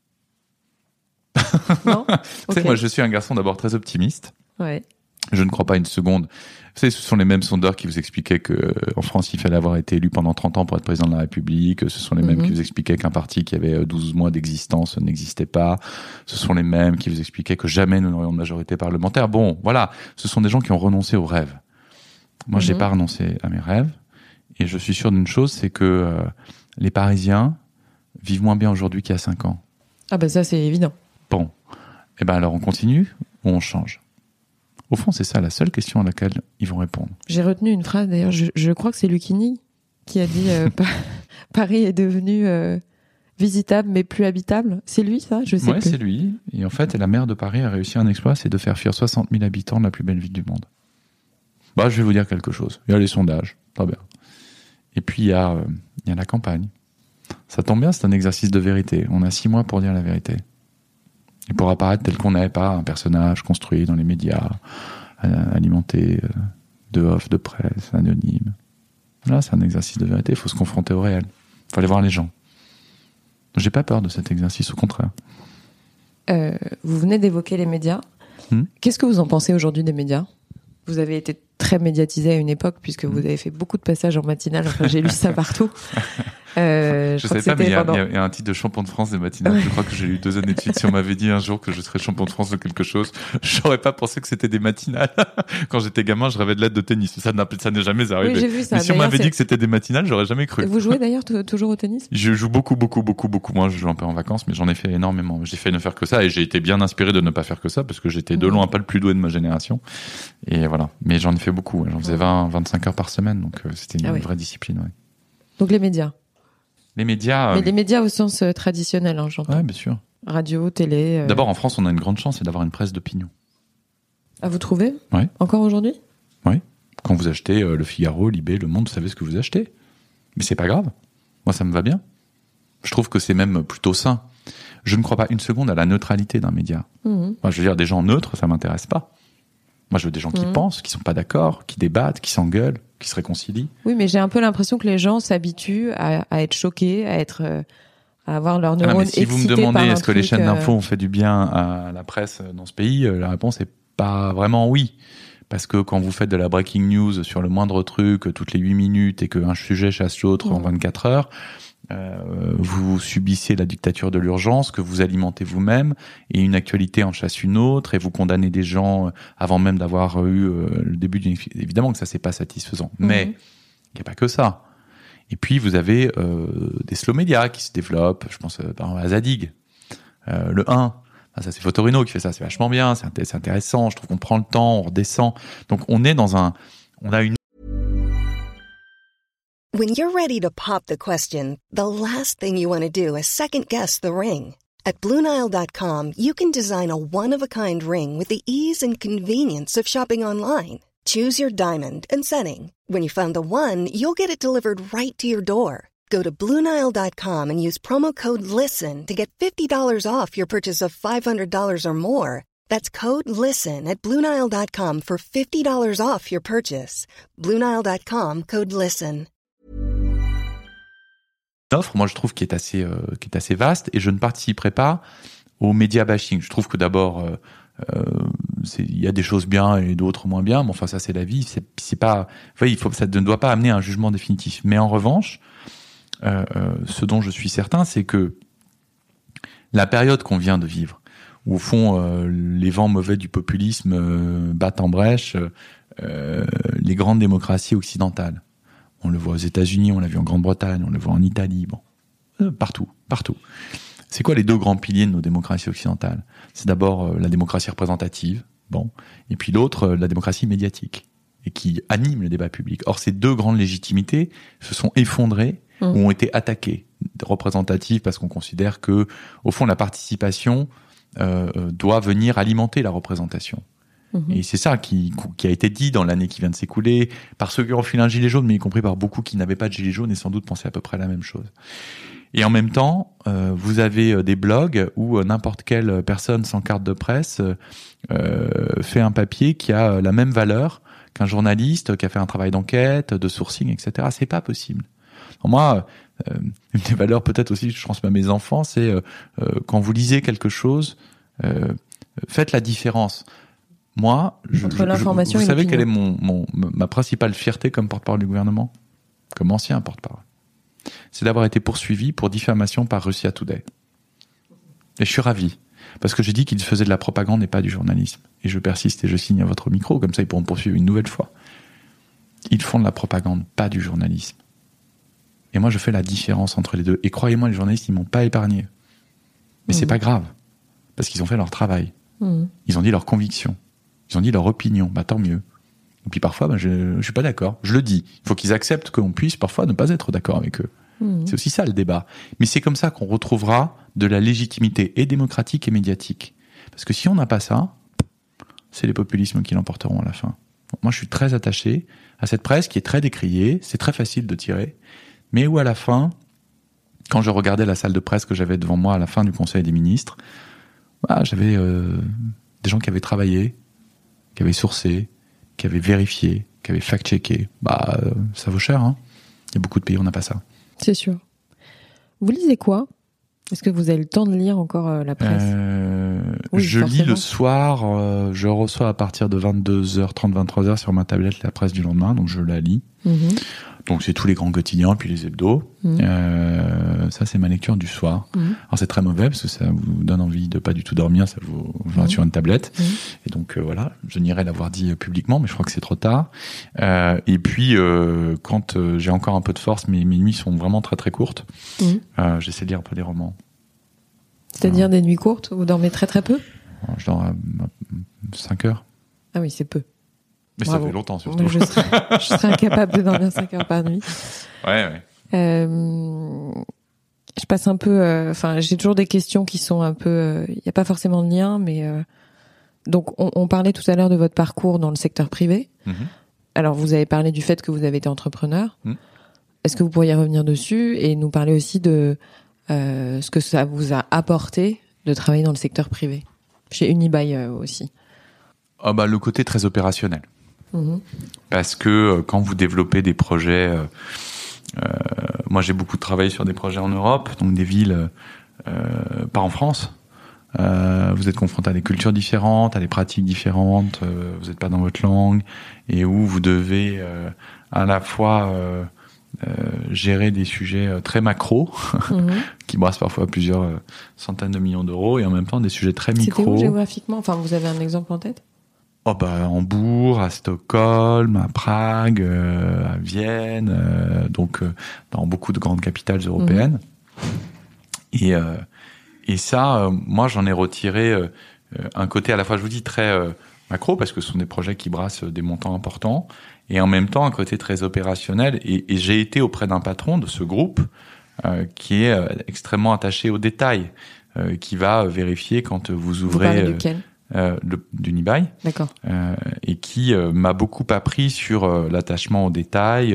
Non? Tu sais, moi, je suis un garçon d'abord très optimiste. Ouais. Je ne crois pas une seconde. Vous savez, ce sont les mêmes sondeurs qui vous expliquaient que en France, il fallait avoir été élu pendant 30 ans pour être président de la République. Ce sont les mêmes qui vous expliquaient qu'un parti qui avait 12 mois d'existence n'existait pas. Ce sont les mêmes qui vous expliquaient que jamais nous n'aurions de majorité parlementaire. Bon, voilà. Ce sont des gens qui ont renoncé aux rêves. Moi, j'ai pas renoncé à mes rêves. Et je suis sûr d'une chose, c'est que les Parisiens vivent moins bien aujourd'hui qu'il y a 5 ans. Ah ben ça, c'est évident. Bon. Eh ben alors, on continue ou on change? Au fond, c'est ça la seule question à laquelle ils vont répondre. J'ai retenu une phrase, d'ailleurs, je crois que c'est Lucchini qui a dit Paris est devenu visitable mais plus habitable. C'est lui, ça? Je sais plus. Ouais, c'est lui. Et en fait, la maire de Paris a réussi un exploit, c'est de faire fuir 60 000 habitants de la plus belle ville du monde. Bah, je vais vous dire quelque chose. Il y a les sondages, très bien. Et puis, il y a la campagne. Ça tombe bien, c'est un exercice de vérité. On a 6 mois pour dire la vérité. Et pour apparaître tel qu'on n'est, pas un personnage construit dans les médias, alimenté de off, de presse, anonyme. Là, c'est un exercice de vérité, il faut se confronter au réel. Il faut aller voir les gens. J'ai pas peur de cet exercice, au contraire. Vous venez d'évoquer les médias. Qu'est-ce que vous en pensez aujourd'hui des médias? Vous avez été très médiatisé à une époque, puisque vous avez fait beaucoup de passages en matinale, enfin j'ai lu ça partout. Je savais pas, mais il y a un titre de champion de France des matinales. Je crois que j'ai eu 2 années de suite. Si on m'avait dit un jour que je serais champion de France de quelque chose, j'aurais pas pensé que c'était des matinales. Quand j'étais gamin, je rêvais de l'être de tennis. Ça n'est jamais arrivé. Oui, j'ai vu ça. Mais si on m'avait dit que c'était des matinales, j'aurais jamais cru. Vous jouez d'ailleurs toujours au tennis? Je joue beaucoup moins. Je joue un peu en vacances, mais j'en ai fait énormément. J'ai fait ne faire que ça et j'ai été bien inspiré de ne pas faire que ça parce que j'étais de loin pas le plus doué de ma génération. Et voilà. Mais j'en ai fait beaucoup. J'en faisais 25 heures par semaine, donc c'était une vraie discipline. Ouais. Donc les médias. Les médias. Mais les médias au sens traditionnel, hein, j'entends. Ouais, bien sûr. Radio, télé. D'abord, en France, on a une grande chance, c'est d'avoir une presse d'opinion. Ah, vous trouvez? Ouais. Encore aujourd'hui? Oui. Quand vous achetez Le Figaro, Libé, Le Monde, vous savez ce que vous achetez. Mais c'est pas grave. Moi, ça me va bien. Je trouve que c'est même plutôt sain. Je ne crois pas une seconde à la neutralité d'un média. Moi, je veux dire, des gens neutres, ça m'intéresse pas. Moi, je veux des gens qui pensent, qui sont pas d'accord, qui débattent, qui s'engueulent, qui se réconcilient. Oui, mais j'ai un peu l'impression que les gens s'habituent à être choqués, à avoir leurs neurones excités. Si vous me demandez est-ce que les chaînes d'infos ont fait du bien à la presse dans ce pays, la réponse est pas vraiment oui. Parce que quand vous faites de la breaking news sur le moindre truc toutes les 8 minutes et qu'un sujet chasse l'autre en 24 heures, vous subissez la dictature de l'urgence que vous alimentez vous-même et une actualité en chasse une autre et vous condamnez des gens avant même d'avoir eu le début d'une... Évidemment que ça, c'est pas satisfaisant. Mais il n'y a pas que ça. Et puis, vous avez des slow médias qui se développent. Je pense par exemple à Zadig. Le 1, ça c'est Photorino qui fait ça. C'est vachement bien, c'est intéressant. Je trouve qu'on prend le temps, on redescend. Donc, on a une... When you're ready to pop the question, the last thing you want to do is second-guess the ring. At BlueNile.com, you can design a one-of-a-kind ring with the ease and convenience of shopping online. Choose your diamond and setting. When you find the one, you'll get it delivered right to your door. Go to BlueNile.com and use promo code LISTEN to get $50 off your purchase of $500 or more. That's code LISTEN at BlueNile.com for $50 off your purchase. BlueNile.com, code LISTEN. Offre, moi je trouve qui est assez vaste et je ne participerai pas au média bashing. Je trouve que d'abord il y a des choses bien et d'autres moins bien, mais enfin ça c'est la vie, c'est pas, ça ne doit pas amener à un jugement définitif. Mais en revanche, ce dont je suis certain, c'est que la période qu'on vient de vivre, où au fond les vents mauvais du populisme battent en brèche les grandes démocraties occidentales. On le voit aux États-Unis, on l'a vu en Grande-Bretagne, on le voit en Italie, partout. C'est quoi les 2 grands piliers de nos démocraties occidentales? C'est d'abord la démocratie représentative, et puis l'autre, la démocratie médiatique, et qui anime le débat public. Or, ces 2 grandes légitimités se sont effondrées ou ont été attaquées. Représentative parce qu'on considère que, au fond, la participation doit venir alimenter la représentation. Et c'est ça qui a été dit dans l'année qui vient de s'écouler par ceux qui ont enfilé un gilet jaune, mais y compris par beaucoup qui n'avaient pas de gilet jaune et sans doute pensaient à peu près la même chose. Et en même temps, vous avez des blogs où n'importe quelle personne sans carte de presse fait un papier qui a la même valeur qu'un journaliste qui a fait un travail d'enquête, de sourcing, etc. C'est pas possible. Alors moi, une des valeurs peut-être aussi que je transmets à mes enfants, c'est quand vous lisez quelque chose, faites la différence. Moi, vous savez quelle est ma principale fierté comme porte-parole du gouvernement, comme ancien porte-parole, c'est d'avoir été poursuivi pour diffamation par Russia Today. Et je suis ravi, parce que j'ai dit qu'ils faisaient de la propagande et pas du journalisme. Et je persiste et je signe à votre micro, comme ça ils pourront me poursuivre une nouvelle fois. Ils font de la propagande, pas du journalisme. Et moi je fais la différence entre les deux. Et croyez-moi, les journalistes, ils m'ont pas épargné. Mais c'est pas grave, parce qu'ils ont fait leur travail. Ils ont dit leurs convictions. Ils ont dit leur opinion, tant mieux. Et puis parfois, je suis pas d'accord. Je le dis. Il faut qu'ils acceptent qu'on puisse parfois ne pas être d'accord avec eux. C'est aussi ça le débat. Mais c'est comme ça qu'on retrouvera de la légitimité et démocratique et médiatique. Parce que si on n'a pas ça, c'est les populismes qui l'emporteront à la fin. Donc moi, je suis très attaché à cette presse qui est très décriée. C'est très facile de tirer. Mais où à la fin, quand je regardais la salle de presse que j'avais devant moi à la fin du Conseil des ministres, j'avais des gens qui avaient travaillé, qui avaient sourcé, qui avaient vérifié, qui avaient fact-checké. Ça vaut cher, hein. Il y a beaucoup de pays où on n'a pas ça. C'est sûr. Vous lisez quoi? Est-ce que vous avez le temps de lire encore la presse? Oui, je lis le soir, je reçois à partir de 22h30, 23h sur ma tablette la presse du lendemain, donc je la lis. Donc c'est tous les grands quotidiens, puis les hebdos. Ça, c'est ma lecture du soir. Alors c'est très mauvais parce que ça vous donne envie de pas du tout dormir, ça vous va sur une tablette. Et donc voilà, je n'irai l'avoir dit publiquement, mais je crois que c'est trop tard. Et puis quand j'ai encore un peu de force, mes nuits sont vraiment très très courtes. J'essaie de lire un peu des romans. C'est-à-dire des nuits courtes, vous dormez très très peu? Je dors à 5 heures. Ah oui, c'est peu. Mais Bravo. ça fait longtemps surtout. Moi, je serais incapable de dormir 5 heures par nuit. Ouais. Je passe un peu... j'ai toujours des questions qui sont un peu... Il n'y a pas forcément de lien, mais... Donc, on parlait tout à l'heure de votre parcours dans le secteur privé. Alors, vous avez parlé du fait que vous avez été entrepreneur. Est-ce que vous pourriez revenir dessus et nous parler aussi de ce que ça vous a apporté de travailler dans le secteur privé, chez Unibail aussi? Le côté très opérationnel. Parce que quand vous développez des projets, moi j'ai beaucoup travaillé sur des projets en Europe, donc des villes pas en France. Vous êtes confronté à des cultures différentes, à des pratiques différentes, vous n'êtes pas dans votre langue, et où vous devez à la fois gérer des sujets très macro, qui brassent parfois plusieurs centaines de millions d'euros, et en même temps des sujets très micro. C'était où géographiquement? Enfin, vous avez un exemple en tête? À Hambourg, à Stockholm, à Prague, à Vienne, donc dans beaucoup de grandes capitales européennes. Et ça, moi, j'en ai retiré un côté à la fois, je vous dis, très macro, parce que ce sont des projets qui brassent des montants importants, et en même temps un côté très opérationnel. Et j'ai été auprès d'un patron de ce groupe qui est extrêmement attaché aux détails, qui va vérifier quand vous ouvrez... Vous parlez duquel? D'Unibail. D'accord. Et qui m'a beaucoup appris sur l'attachement aux détails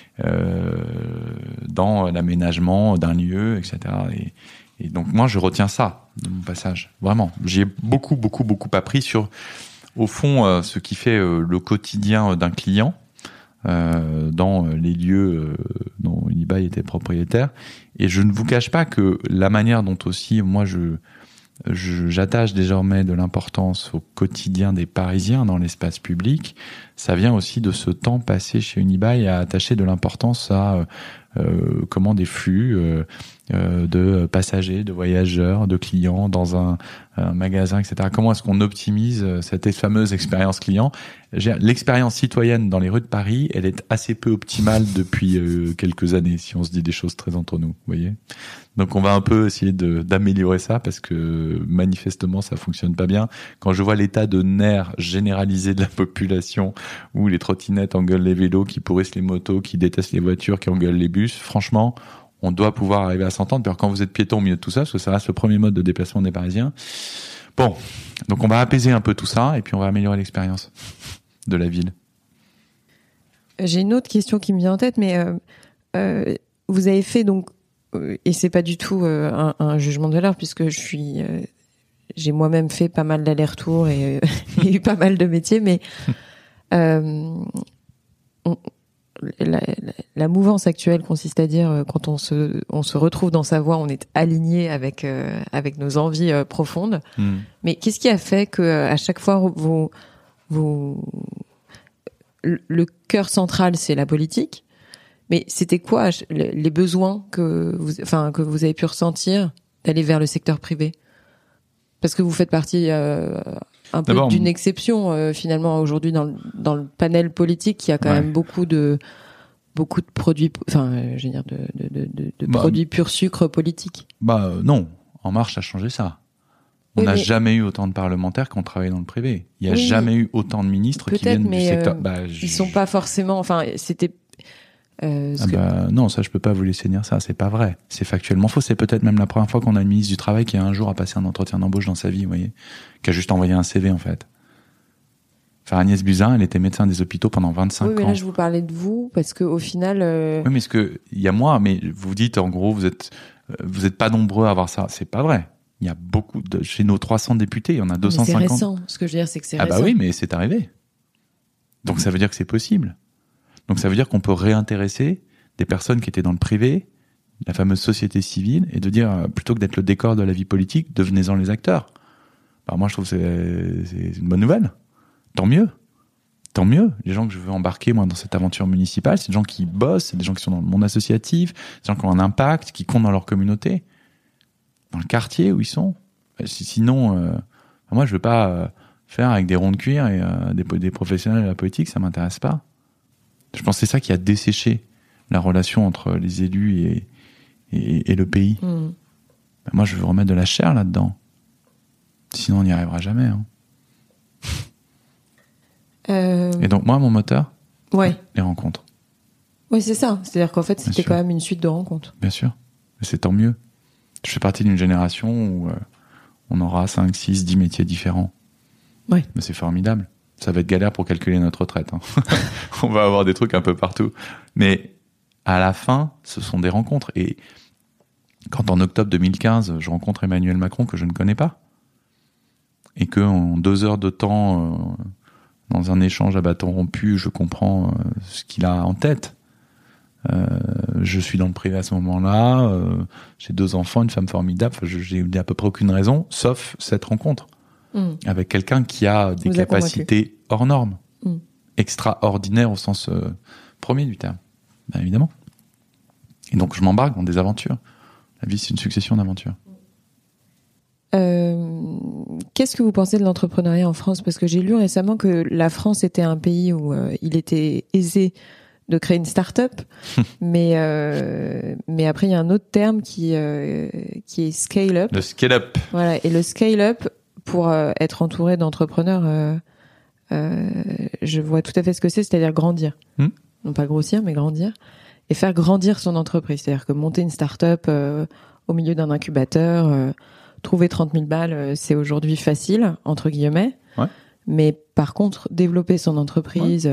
dans l'aménagement d'un lieu, etc. Et donc moi je retiens ça de mon passage, vraiment. J'ai beaucoup appris sur, au fond, ce qui fait le quotidien d'un client dans les lieux dont Unibail était propriétaire. Et je ne vous cache pas que la manière dont aussi moi j'attache désormais de l'importance au quotidien des Parisiens dans l'espace public, ça vient aussi de ce temps passé chez Unibail à attacher de l'importance à des flux de passagers, de voyageurs, de clients dans un magasin, etc. Comment est-ce qu'on optimise cette fameuse expérience client? L'expérience citoyenne dans les rues de Paris, elle est assez peu optimale depuis quelques années, si on se dit des choses très entre nous, vous voyez. Donc on va un peu essayer d'améliorer ça, parce que manifestement ça fonctionne pas bien. Quand je vois l'état de nerfs généralisé de la population, où les trottinettes engueulent les vélos, qui pourrissent les motos, qui détestent les voitures, qui engueulent les bus, franchement, on doit pouvoir arriver à s'entendre. Puis alors, quand vous êtes piéton au milieu de tout ça, parce que ça reste le premier mode de déplacement des Parisiens. Bon, donc on va apaiser un peu tout ça, et puis on va améliorer l'expérience de la ville. J'ai une autre question qui me vient en tête, mais vous avez fait donc, et c'est pas du tout un jugement de valeur, puisque j'ai moi-même fait pas mal d'allers-retours et eu pas mal de métiers, mais la mouvance actuelle consiste à dire, quand on se retrouve dans sa voie, on est aligné avec nos envies profondes. Mais qu'est-ce qui a fait que à chaque fois le cœur central, c'est la politique? Mais c'était quoi les besoins que vous avez pu ressentir d'aller vers le secteur privé? Parce que vous faites partie un peu d'une exception finalement aujourd'hui dans le panel politique. Il y a quand même beaucoup de produits, je veux dire de produits pur sucre politique. Non, En Marche a changé ça. On n'a jamais eu autant de parlementaires qui ont travaillé dans le privé. Il n'y a jamais eu autant de ministres qui viennent du secteur. Ils sont pas forcément. C'était. Non, ça je peux pas vous laisser dire ça, c'est pas vrai, c'est factuellement faux. C'est peut-être même la première fois qu'on a une ministre du Travail qui a un jour à passer un entretien d'embauche dans sa vie, vous voyez, qui a juste envoyé un CV en fait. Enfin, Agnès Buzyn, elle était médecin des hôpitaux pendant 25 ans. Oui, mais là je vous parlais de vous parce que au final. Oui, mais il y a moi, mais vous dites en gros vous êtes pas nombreux à avoir ça, c'est pas vrai. Il y a beaucoup chez nos 300 députés, il y en a 250. Mais c'est récent. Ce que je veux dire, c'est que c'est récent. Ah bah oui, mais c'est arrivé. Donc ça veut dire que c'est possible. Donc ça veut dire qu'on peut réintéresser des personnes qui étaient dans le privé, la fameuse société civile, et de dire, plutôt que d'être le décor de la vie politique, devenez-en les acteurs. Alors moi je trouve que c'est une bonne nouvelle. Tant mieux. tant mieux. Les gens que je veux embarquer, moi, dans cette aventure municipale, c'est des gens qui bossent, c'est des gens qui sont dans le monde associatif, des gens qui ont un impact, qui comptent dans leur communauté, dans le quartier où ils sont. Sinon, moi, je veux pas faire avec des ronds de cuir et des professionnels de la politique, ça m'intéresse pas. Je pense que c'est ça qui a desséché la relation entre les élus et le pays. Moi, je veux remettre de la chair là-dedans. Sinon, on n'y arrivera jamais. Hein. Et donc, moi, mon moteur, les rencontres. Oui, c'est ça. C'est-à-dire qu'en fait, c'était quand même une suite de rencontres. Bien sûr. Mais c'est tant mieux. Je fais partie d'une génération où on aura 5, 6, 10 métiers différents. Oui. Mais c'est formidable. Ça va être galère pour calculer notre retraite. Hein. On va avoir des trucs un peu partout. Mais à la fin, ce sont des rencontres. Et quand en octobre 2015, je rencontre Emmanuel Macron que je ne connais pas, et que en 2 heures de temps... dans un échange à bâton rompu, je comprends ce qu'il a en tête. Je suis dans le privé à ce moment-là, j'ai 2 enfants, une femme formidable, j'ai à peu près aucune raison, sauf cette rencontre avec quelqu'un qui a des capacités hors normes, extraordinaires au sens premier du terme, bien évidemment. Et donc je m'embarque dans des aventures. La vie, c'est une succession d'aventures. Qu'est-ce que vous pensez de l'entrepreneuriat en France ? Parce que j'ai lu récemment que la France était un pays où il était aisé de créer une start-up, mais après il y a un autre terme qui est scale-up. Le scale-up. Voilà, et le scale-up, pour être entouré d'entrepreneurs, je vois tout à fait ce que c'est-à-dire grandir. Non pas grossir, mais grandir. Et faire grandir son entreprise. C'est-à-dire que monter une start-up au milieu d'un incubateur... trouver 30 000 balles, c'est aujourd'hui facile, entre guillemets. Ouais. Mais par contre, développer son entreprise,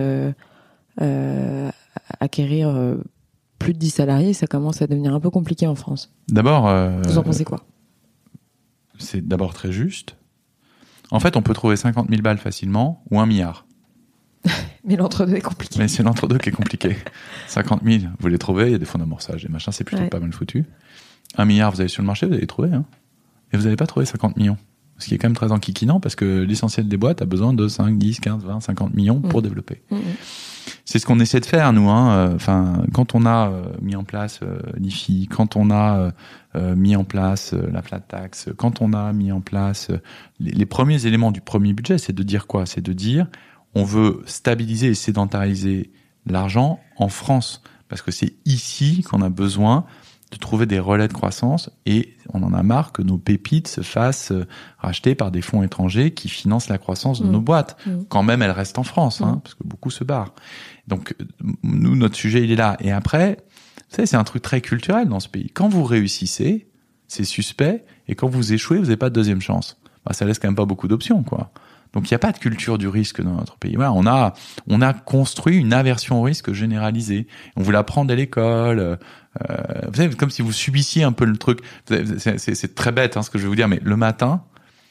acquérir plus de 10 salariés, ça commence à devenir un peu compliqué en France. D'abord... vous en pensez quoi ? C'est d'abord très juste. En fait, on peut trouver 50 000 balles facilement ou 1 milliard. Mais l'entre-deux est compliqué. Mais c'est l'entre-deux qui est compliqué. 50 000, vous les trouvez, il y a des fonds d'amorçage, des machins, c'est plutôt pas mal foutu. 1 milliard, vous allez sur le marché, vous allez les trouver, hein. Et vous n'allez pas trouver 50 millions. Ce qui est quand même très enquiquinant parce que l'essentiel des boîtes a besoin de 5, 10, 15, 20, 50 millions pour développer. C'est ce qu'on essaie de faire, nous. Quand on a mis en place l'IFI, quand on a mis en place la flat tax, quand on a mis en place les premiers éléments du premier budget, c'est de dire quoi ? C'est de dire on veut stabiliser et sédentariser l'argent en France. Parce que c'est ici qu'on a besoin de trouver des relais de croissance et on en a marre que nos pépites se fassent racheter par des fonds étrangers qui financent la croissance de nos boîtes. Quand même, elles restent en France, parce que beaucoup se barrent. Donc, nous, notre sujet, il est là. Et après, vous savez, c'est un truc très culturel dans ce pays. Quand vous réussissez, c'est suspect, et quand vous échouez, vous n'avez pas de deuxième chance. Ça laisse quand même pas beaucoup d'options, quoi. Donc, il n'y a pas de culture du risque dans notre pays. Voilà, on a construit une aversion au risque généralisée. On vous l'apprend dès l'école. Vous savez, comme si vous subissiez un peu le truc. C'est très bête, ce que je vais vous dire, mais le matin,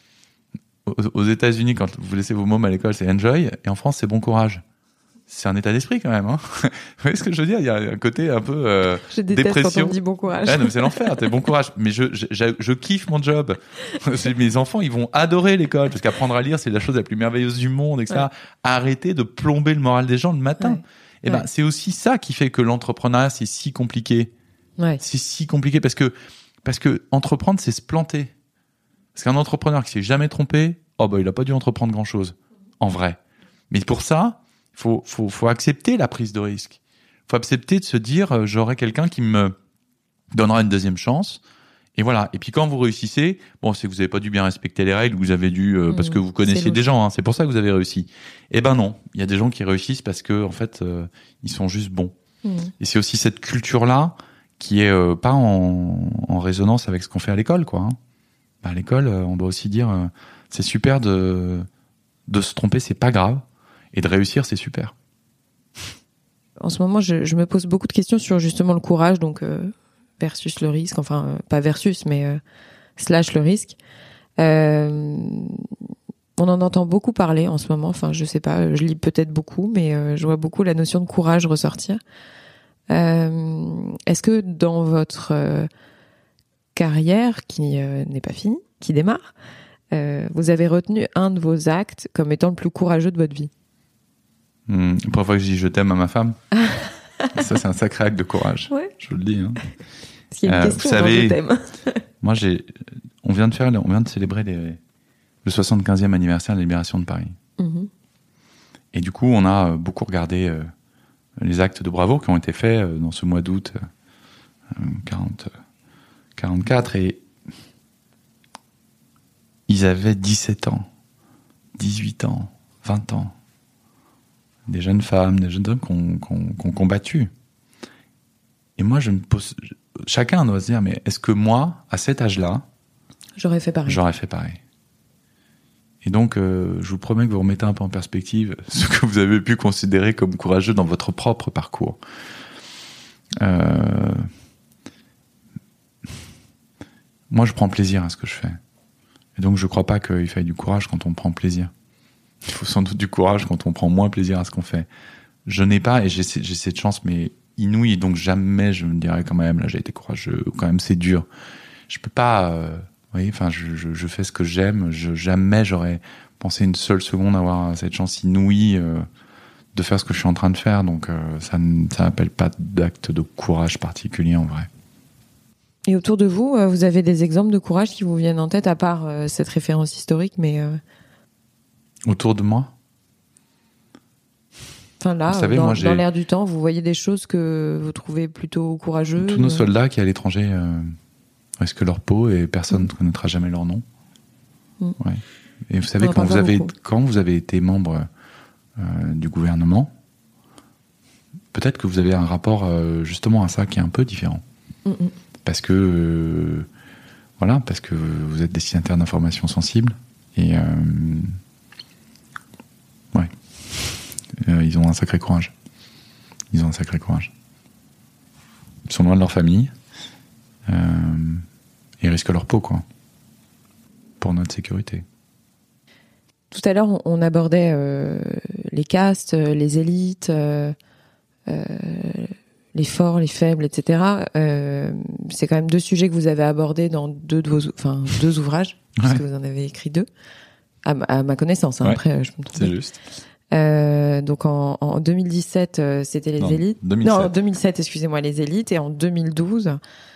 aux États-Unis, quand vous laissez vos mômes à l'école, c'est enjoy, et en France, c'est bon courage. C'est un état d'esprit quand même. Vous voyez ce que je veux dire ? Il y a un côté un peu je déteste dépression. quand on me dit bon courage. Non, c'est l'enfer. T'es bon courage. Mais je kiffe mon job. Mes enfants, ils vont adorer l'école parce qu'apprendre à lire, c'est la chose la plus merveilleuse du monde, etc. Ouais. Arrêtez de plomber le moral des gens le matin. Ouais. Et ben, c'est aussi ça qui fait que l'entrepreneuriat, c'est si compliqué. Ouais. C'est si compliqué parce que entreprendre, c'est se planter. Parce qu'un entrepreneur qui s'est jamais trompé, il a pas dû entreprendre grand chose. En vrai. Mais pour ça, faut accepter la prise de risque. Faut accepter de se dire, j'aurai quelqu'un qui me donnera une deuxième chance. Et voilà. Et puis quand vous réussissez, c'est que vous avez pas dû bien respecter les règles, vous avez dû, parce que vous connaissiez des gens, c'est pour ça que vous avez réussi. Eh ben non. Il y a des gens qui réussissent parce que, en fait, ils sont juste bons. Et c'est aussi cette culture-là qui est pas en résonance avec ce qu'on fait à l'école, quoi. À l'école, on doit aussi dire, c'est super de se tromper, c'est pas grave. Et de réussir, c'est super. En ce moment, je me pose beaucoup de questions sur justement le courage, donc versus le risque, enfin pas versus, mais slash le risque. On en entend beaucoup parler en ce moment. Enfin, je sais pas, je lis peut-être beaucoup, mais je vois beaucoup la notion de courage ressortir. Est-ce que dans votre carrière, qui n'est pas finie, qui démarre, vous avez retenu un de vos actes comme étant le plus courageux de votre vie ? La première fois que je dis je t'aime à ma femme, ça c'est un sacré acte de courage. Ouais. Je vous le dis. Hein. Parce qu'il y a une question vous savez, dans je t'aime. Moi, on vient de célébrer le 75e anniversaire de la libération de Paris. Mm-hmm. Et du coup, on a beaucoup regardé les actes de bravoure qui ont été faits dans ce mois d'août 44, et ils avaient 17 ans, 18 ans, 20 ans. Des jeunes femmes, des jeunes hommes qui ont combattu. Et moi, chacun doit se dire, mais est-ce que moi, à cet âge-là, j'aurais fait pareil. Et donc, je vous promets que vous remettez un peu en perspective ce que vous avez pu considérer comme courageux dans votre propre parcours. Moi, je prends plaisir à ce que je fais. Et donc, je crois pas qu'il faille du courage quand on prend plaisir. Il faut sans doute du courage quand on prend moins plaisir à ce qu'on fait. Je n'ai pas, et j'ai cette chance, mais inouïe, donc jamais je me dirais quand même, là, j'ai été courageux, quand même, c'est dur. Je peux pas, vous voyez, enfin, je fais ce que j'aime, jamais j'aurais pensé une seule seconde avoir cette chance inouïe de faire ce que je suis en train de faire, donc ça n'appelle pas d'acte de courage particulier en vrai. Et autour de vous, vous avez des exemples de courage qui vous viennent en tête, à part cette référence historique, mais... Autour de moi ? Enfin là, vous savez, dans l'air du temps, vous voyez des choses que vous trouvez plutôt courageuses. Tous nos soldats qui à l'étranger risquent leur peau et personne ne connaîtra jamais leur nom. Ouais. Et vous savez, quand vous avez été membre du gouvernement, peut-être que vous avez un rapport justement à ça qui est un peu différent. Parce que vous êtes destinataire d'informations sensibles et ils ont un sacré courage. Ils sont loin de leur famille et ils risquent leur peau, quoi, pour notre sécurité. Tout à l'heure, on abordait les castes, les élites, les forts, les faibles, etc. C'est quand même deux sujets que vous avez abordés dans deux ouvrages, puisque vous en avez écrit 2, à ma connaissance. Hein, ouais, après, je me trompe. C'est juste. Donc en 2017, c'était les élites. 2007. Non, en 2007, excusez-moi, les élites. Et en 2012,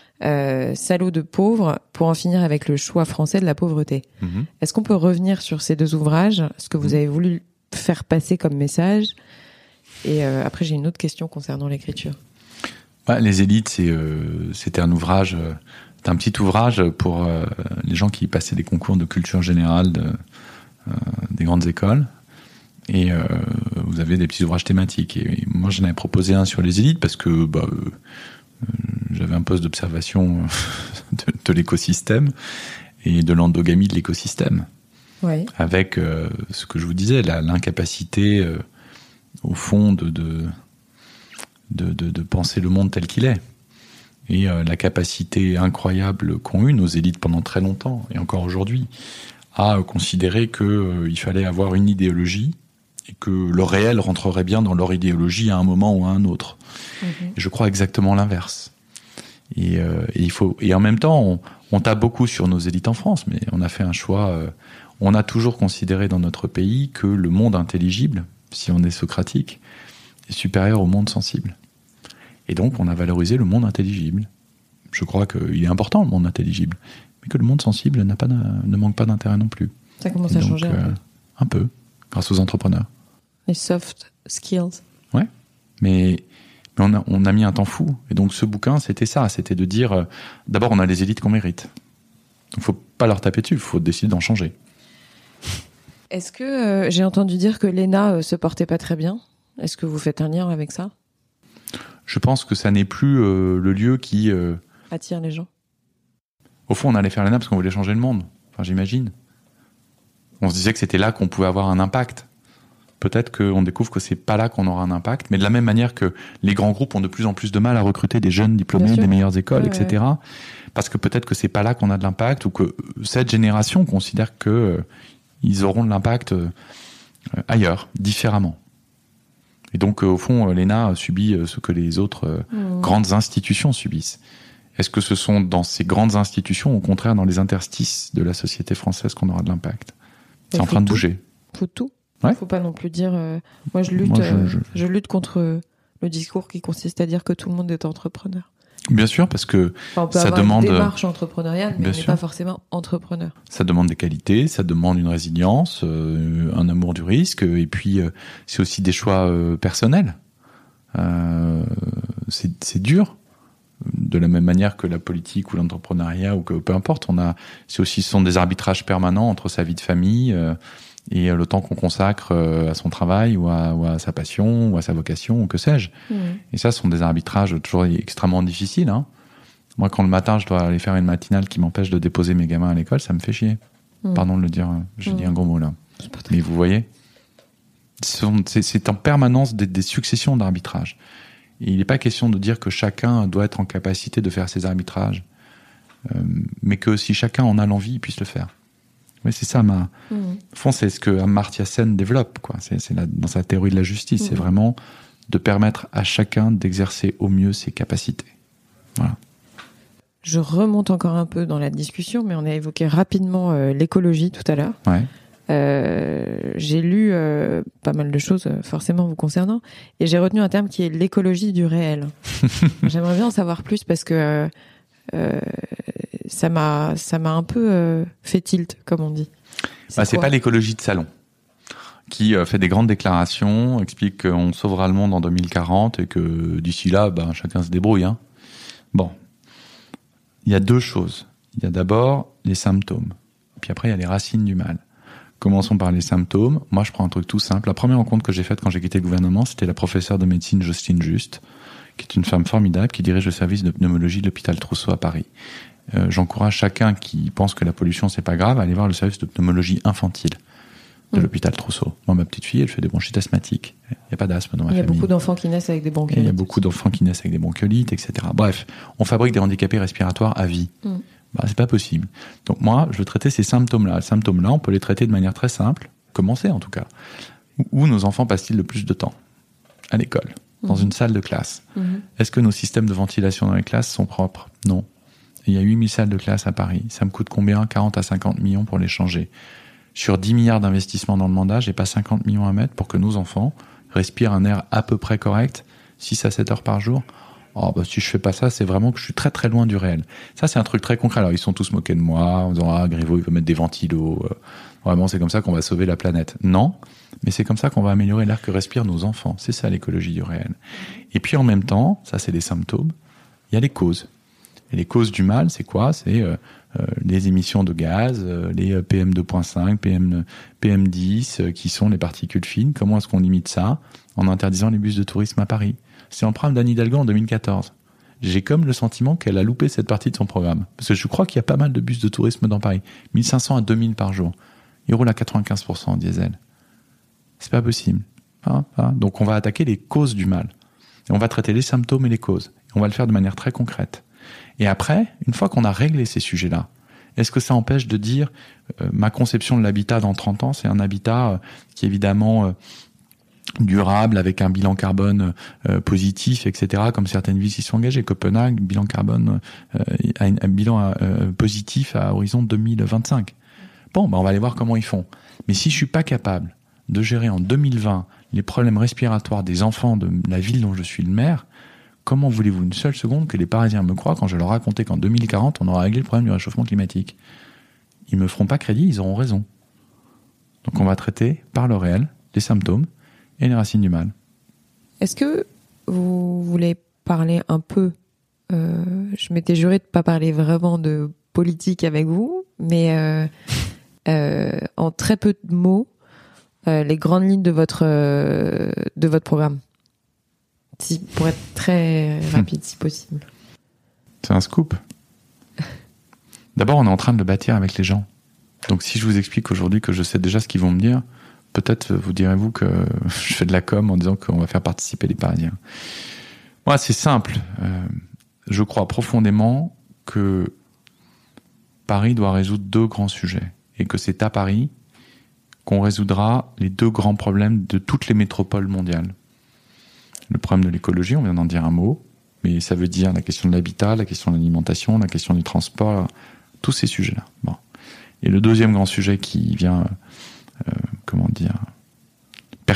Salaud de pauvres, pour en finir avec le choix français de la pauvreté. Est-ce qu'on peut revenir sur ces 2 ouvrages, ce que vous avez voulu faire passer comme message? Et après, j'ai une autre question concernant l'écriture. Ouais, les élites, c'était un ouvrage, c'était un petit ouvrage pour les gens qui passaient des concours de culture générale des grandes écoles. Et vous avez des petits ouvrages thématiques. Et moi, j'en avais proposé un sur les élites parce que j'avais un poste d'observation de l'écosystème et de l'endogamie de l'écosystème. Ouais. Avec ce que je vous disais, l'incapacité, au fond, de penser le monde tel qu'il est. Et la capacité incroyable qu'ont eu nos élites pendant très longtemps, et encore aujourd'hui, à considérer qu'il fallait avoir une idéologie et que le réel rentrerait bien dans leur idéologie à un moment ou à un autre. Et je crois exactement l'inverse. Et en même temps, on tape beaucoup sur nos élites en France, mais on a fait un choix. On a toujours considéré dans notre pays que le monde intelligible, si on est socratique, est supérieur au monde sensible. Et donc, on a valorisé le monde intelligible. Je crois qu'il est important, le monde intelligible, mais que le monde sensible ne manque pas d'intérêt non plus. Ça commence à changer un peu, grâce aux entrepreneurs. Les soft skills. Ouais, mais on a mis un temps fou. Et donc, ce bouquin, c'était ça. C'était de dire, d'abord, on a les élites qu'on mérite. Donc, faut pas leur taper dessus, il faut décider d'en changer. Est-ce que j'ai entendu dire que l'ENA se portait pas très bien ? Est-ce que vous faites un lien avec ça ? Je pense que ça n'est plus le lieu qui... attire les gens. Au fond, on allait faire l'ENA parce qu'on voulait changer le monde. Enfin, j'imagine. On se disait que c'était là qu'on pouvait avoir un impact. Peut-être qu'on découvre que c'est pas là qu'on aura un impact, mais de la même manière que les grands groupes ont de plus en plus de mal à recruter des jeunes diplômés des meilleures écoles, etc. Ouais. Parce que peut-être que c'est pas là qu'on a de l'impact, ou que cette génération considère que ils auront de l'impact ailleurs, différemment. Et donc, au fond, l'ENA subit ce que les autres grandes institutions subissent. Est-ce que ce sont dans ces grandes institutions, au contraire, dans les interstices de la société française qu'on aura de l'impact ? C'est en train de bouger. Faut tout. Ouais. Faut pas non plus dire. Moi, je lutte. Je lutte contre le discours qui consiste à dire que tout le monde est entrepreneur. Bien sûr, parce que on peut ça avoir demande une démarche entrepreneuriale, mais on n'est pas forcément entrepreneur. Ça demande des qualités, ça demande une résilience, un amour du risque, et puis c'est aussi des choix personnels. C'est dur, de la même manière que la politique ou l'entrepreneuriat ou que peu importe. Ce sont des arbitrages permanents entre sa vie de famille et le temps qu'on consacre à son travail ou à sa passion ou à sa vocation ou que sais-je. Et ça, ce sont des arbitrages toujours extrêmement difficiles. Hein. Moi, quand le matin, je dois aller faire une matinale qui m'empêche de déposer mes gamins à l'école, ça me fait chier. Pardon de le dire, je dis un gros mot là. Mais vous voyez, c'est en permanence des successions d'arbitrages. Et il n'est pas question de dire que chacun doit être en capacité de faire ses arbitrages, mais que si chacun en a l'envie, il puisse le faire. Oui, c'est ça. Au fond, c'est ce que Amartya Sen développe, quoi. Dans sa théorie de la justice, c'est vraiment de permettre à chacun d'exercer au mieux ses capacités. Voilà. Je remonte encore un peu dans la discussion, mais on a évoqué rapidement l'écologie tout à l'heure. Ouais. J'ai lu pas mal de choses forcément vous concernant, et j'ai retenu un terme qui est l'écologie du réel. J'aimerais bien en savoir plus parce que ça m'a un peu fait tilt, comme on dit. C'est pas l'écologie de salon qui fait des grandes déclarations, explique qu'on sauvera le monde en 2040 et que d'ici là, chacun se débrouille. Hein. Bon, il y a deux choses. Il y a d'abord les symptômes, puis après il y a les racines du mal. Commençons par les symptômes. Moi, je prends un truc tout simple. La première rencontre que j'ai faite quand j'ai quitté le gouvernement, c'était la professeure de médecine Jocelyne Juste, qui est une femme formidable, qui dirige le service de pneumologie de l'hôpital Trousseau à Paris. J'encourage chacun qui pense que la pollution, c'est pas grave, à aller voir le service de pneumologie infantile de l'hôpital Trousseau. Moi, ma petite fille, elle fait des bronchites asthmatiques. Il n'y a pas d'asthme dans ma famille. Il y a beaucoup d'enfants qui naissent avec des bronchiolites. Il y a beaucoup d'enfants qui naissent avec des bronchiolites, etc. Bref, on fabrique des handicapés respiratoires à vie. C'est pas possible. Donc moi, je veux traiter ces symptômes-là. Ces symptômes-là, on peut les traiter de manière très simple, commencer en tout cas. Où nos enfants passent-ils le plus de temps ? À l'école, dans une salle de classe. Est-ce que nos systèmes de ventilation dans les classes sont propres ? Non. Il y a 8000 salles de classe à Paris. Ça me coûte combien ? 40 à 50 millions pour les changer. Sur 10 milliards d'investissements dans le mandat, j'ai pas 50 millions à mettre pour que nos enfants respirent un air à peu près correct, 6 à 7 heures par jour. Si je fais pas ça, c'est vraiment que je suis très très loin du réel. Ça, c'est un truc très concret. Alors, ils sont tous moqués de moi, en disant, Griveaux, il veut mettre des ventilos. Vraiment, c'est comme ça qu'on va sauver la planète. Non, mais c'est comme ça qu'on va améliorer l'air que respirent nos enfants. C'est ça, l'écologie du réel. Et puis, en même temps, ça, c'est les symptômes. Il y a les causes. Et les causes du mal, c'est quoi ? C'est les émissions de gaz, les PM2.5, PM10, qui sont les particules fines. Comment est-ce qu'on limite ça ? En interdisant les bus de tourisme à Paris. C'est en programme d'Anne Hidalgo en 2014. J'ai comme le sentiment qu'elle a loupé cette partie de son programme. Parce que je crois qu'il y a pas mal de bus de tourisme dans Paris. 1500 à 2000 par jour. Ils roulent à 95% en diesel. C'est pas possible. Donc on va attaquer les causes du mal. Et on va traiter les symptômes et les causes. Et on va le faire de manière très concrète. Et après, une fois qu'on a réglé ces sujets-là, est-ce que ça empêche de dire ma conception de l'habitat dans 30 ans, c'est un habitat qui est évidemment durable, avec un bilan carbone positif, etc., comme certaines villes s'y sont engagées. Copenhague, bilan carbone, a un bilan positif à horizon 2025. Bon, on va aller voir comment ils font. Mais si je suis pas capable de gérer en 2020 les problèmes respiratoires des enfants de la ville dont je suis le maire, comment voulez-vous une seule seconde que les Parisiens me croient quand je leur racontais qu'en 2040, on aura réglé le problème du réchauffement climatique ? Ils me feront pas crédit, ils auront raison. Donc on va traiter par le réel les symptômes et les racines du mal. Est-ce que vous voulez parler un peu, je m'étais juré de pas parler vraiment de politique avec vous, mais en très peu de mots, les grandes lignes de votre programme, pour être très rapide si possible. C'est un scoop. D'abord, on est en train de le bâtir avec les gens. Donc si je vous explique aujourd'hui que je sais déjà ce qu'ils vont me dire, peut-être vous direz-vous que je fais de la com en disant qu'on va faire participer les Parisiens. Moi, c'est simple. Je crois profondément que Paris doit résoudre deux grands sujets. Et que c'est à Paris qu'on résoudra les deux grands problèmes de toutes les métropoles mondiales. Le problème de l'écologie, on vient d'en dire un mot, mais ça veut dire la question de l'habitat, la question de l'alimentation, la question du transport, tous ces sujets-là. Bon. Et le deuxième grand sujet qui vient,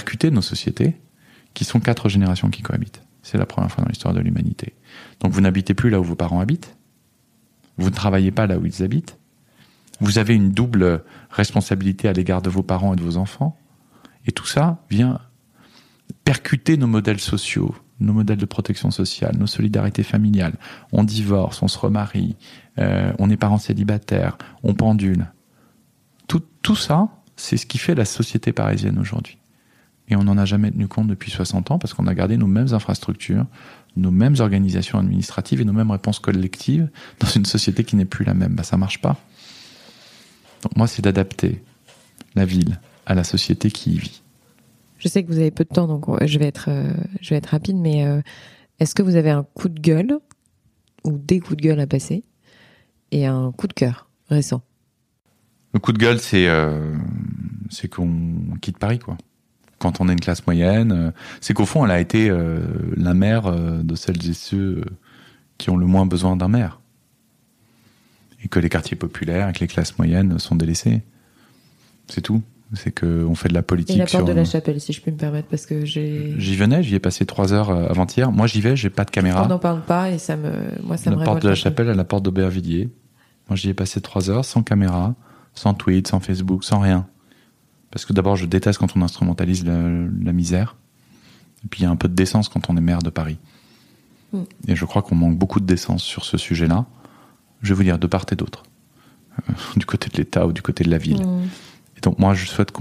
percuter nos sociétés, qui sont 4 générations qui cohabitent. C'est la première fois dans l'histoire de l'humanité. Donc vous n'habitez plus là où vos parents habitent, vous ne travaillez pas là où ils habitent, vous avez une double responsabilité à l'égard de vos parents et de vos enfants, et tout ça vient percuter nos modèles sociaux, nos modèles de protection sociale, nos solidarités familiales. On divorce, on se remarie, on est parents célibataires, on pendule. Tout ça, c'est ce qui fait la société parisienne aujourd'hui. Et on n'en a jamais tenu compte depuis 60 ans parce qu'on a gardé nos mêmes infrastructures, nos mêmes organisations administratives et nos mêmes réponses collectives dans une société qui n'est plus la même. Ça marche pas. Donc moi, c'est d'adapter la ville à la société qui y vit. Je sais que vous avez peu de temps, donc je vais être rapide, mais est-ce que vous avez un coup de gueule ou des coups de gueule à passer et un coup de cœur récent? Le coup de gueule, c'est qu'on quitte Paris, quoi. Quand on est une classe moyenne, c'est qu'au fond, elle a été la mère de celles et ceux qui ont le moins besoin d'un maire. Et que les quartiers populaires avec les classes moyennes sont délaissés. C'est tout. C'est qu'on fait de la politique. Et la porte de la Chapelle, si je puis me permettre, parce que j'y venais, j'y ai passé 3 heures avant-hier. Moi, j'y vais, j'ai pas de caméra. On n'en parle pas et ça me révolte. La porte de la Chapelle à la porte d'Aubervilliers. Moi, j'y ai passé 3 heures sans caméra, sans tweet, sans Facebook, sans rien. Parce que d'abord, je déteste quand on instrumentalise la misère. Et puis, il y a un peu de décence quand on est maire de Paris. Et je crois qu'on manque beaucoup de décence sur ce sujet-là. Je vais vous dire, de part et d'autre. Du côté de l'État ou du côté de la ville. Et donc, moi, je souhaite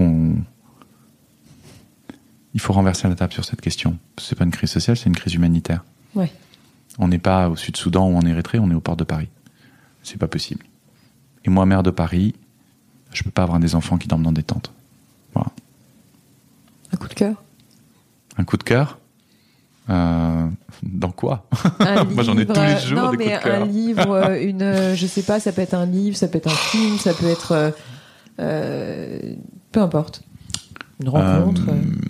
il faut renverser la table sur cette question. C'est pas une crise sociale, c'est une crise humanitaire. Ouais. On n'est pas au Sud-Soudan ou en Érythrée, on est au port de Paris. C'est pas possible. Et moi, maire de Paris, je peux pas avoir des enfants qui dorment dans des tentes. Voilà. Un coup de cœur? Un coup de cœur? Dans quoi? Moi, j'en ai tous les jours. Non, des mais coups de cœur. Un livre, je sais pas, ça peut être un livre, ça peut être un film, ça peut être, peu importe. Une rencontre.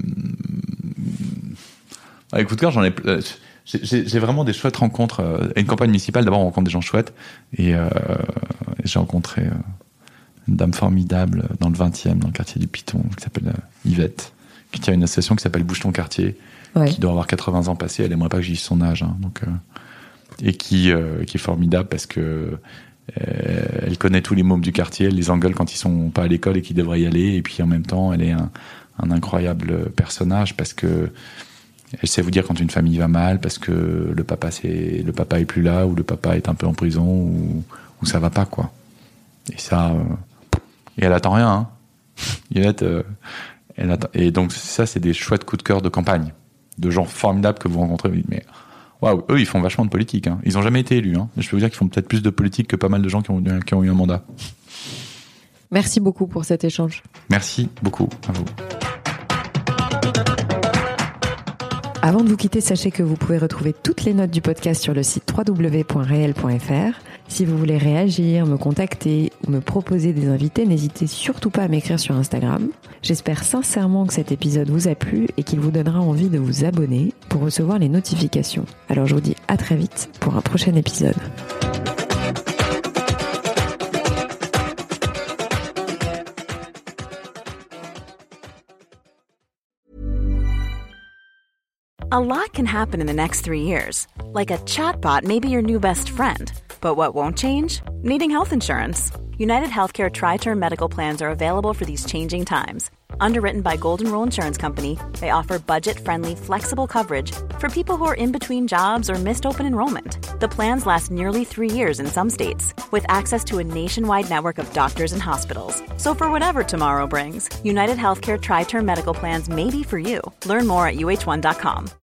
Coup de cœur, j'en ai. J'ai vraiment des chouettes rencontres. Une campagne municipale, d'abord, on rencontre des gens chouettes. Et j'ai rencontré une dame formidable dans le 20e, dans le quartier du Piton, qui s'appelle Yvette, qui tient une association qui s'appelle Bouge ton quartier, qui doit avoir 80 ans passés. Elle aimerait pas que j'y dise son âge. Donc, et qui est formidable parce que elle connaît tous les mômes du quartier, elle les engueule quand ils sont pas à l'école et qu'ils devraient y aller. Et puis en même temps, elle est un incroyable personnage parce que elle sait vous dire quand une famille va mal, parce que le papa est plus là, ou le papa est un peu en prison, ou ça va pas, quoi. Et ça, et elle attend rien, hein. Et donc ça, c'est des chouettes coups de cœur de campagne, de gens formidables que vous rencontrez. Vous dites, mais waouh, eux, ils font vachement de politique, hein. Ils ont jamais été élus, hein. Je peux vous dire qu'ils font peut-être plus de politique que pas mal de gens qui ont eu un mandat. Merci beaucoup pour cet échange. Merci beaucoup à vous. Avant de vous quitter, sachez que vous pouvez retrouver toutes les notes du podcast sur le site www.reel.fr. Si vous voulez réagir, me contacter ou me proposer des invités, n'hésitez surtout pas à m'écrire sur Instagram. J'espère sincèrement que cet épisode vous a plu et qu'il vous donnera envie de vous abonner pour recevoir les notifications. Alors je vous dis à très vite pour un prochain épisode. A lot can happen in the next 3 years. Like a chatbot may be your new best friend. But what won't change? Needing health insurance. United Healthcare Tri-Term Medical Plans are available for these changing times. Underwritten by Golden Rule Insurance Company, they offer budget-friendly, flexible coverage for people who are in between jobs or missed open enrollment. The plans last nearly 3 years in some states, with access to a nationwide network of doctors and hospitals. So for whatever tomorrow brings, United Healthcare Tri-Term Medical Plans may be for you. Learn more at uh1.com.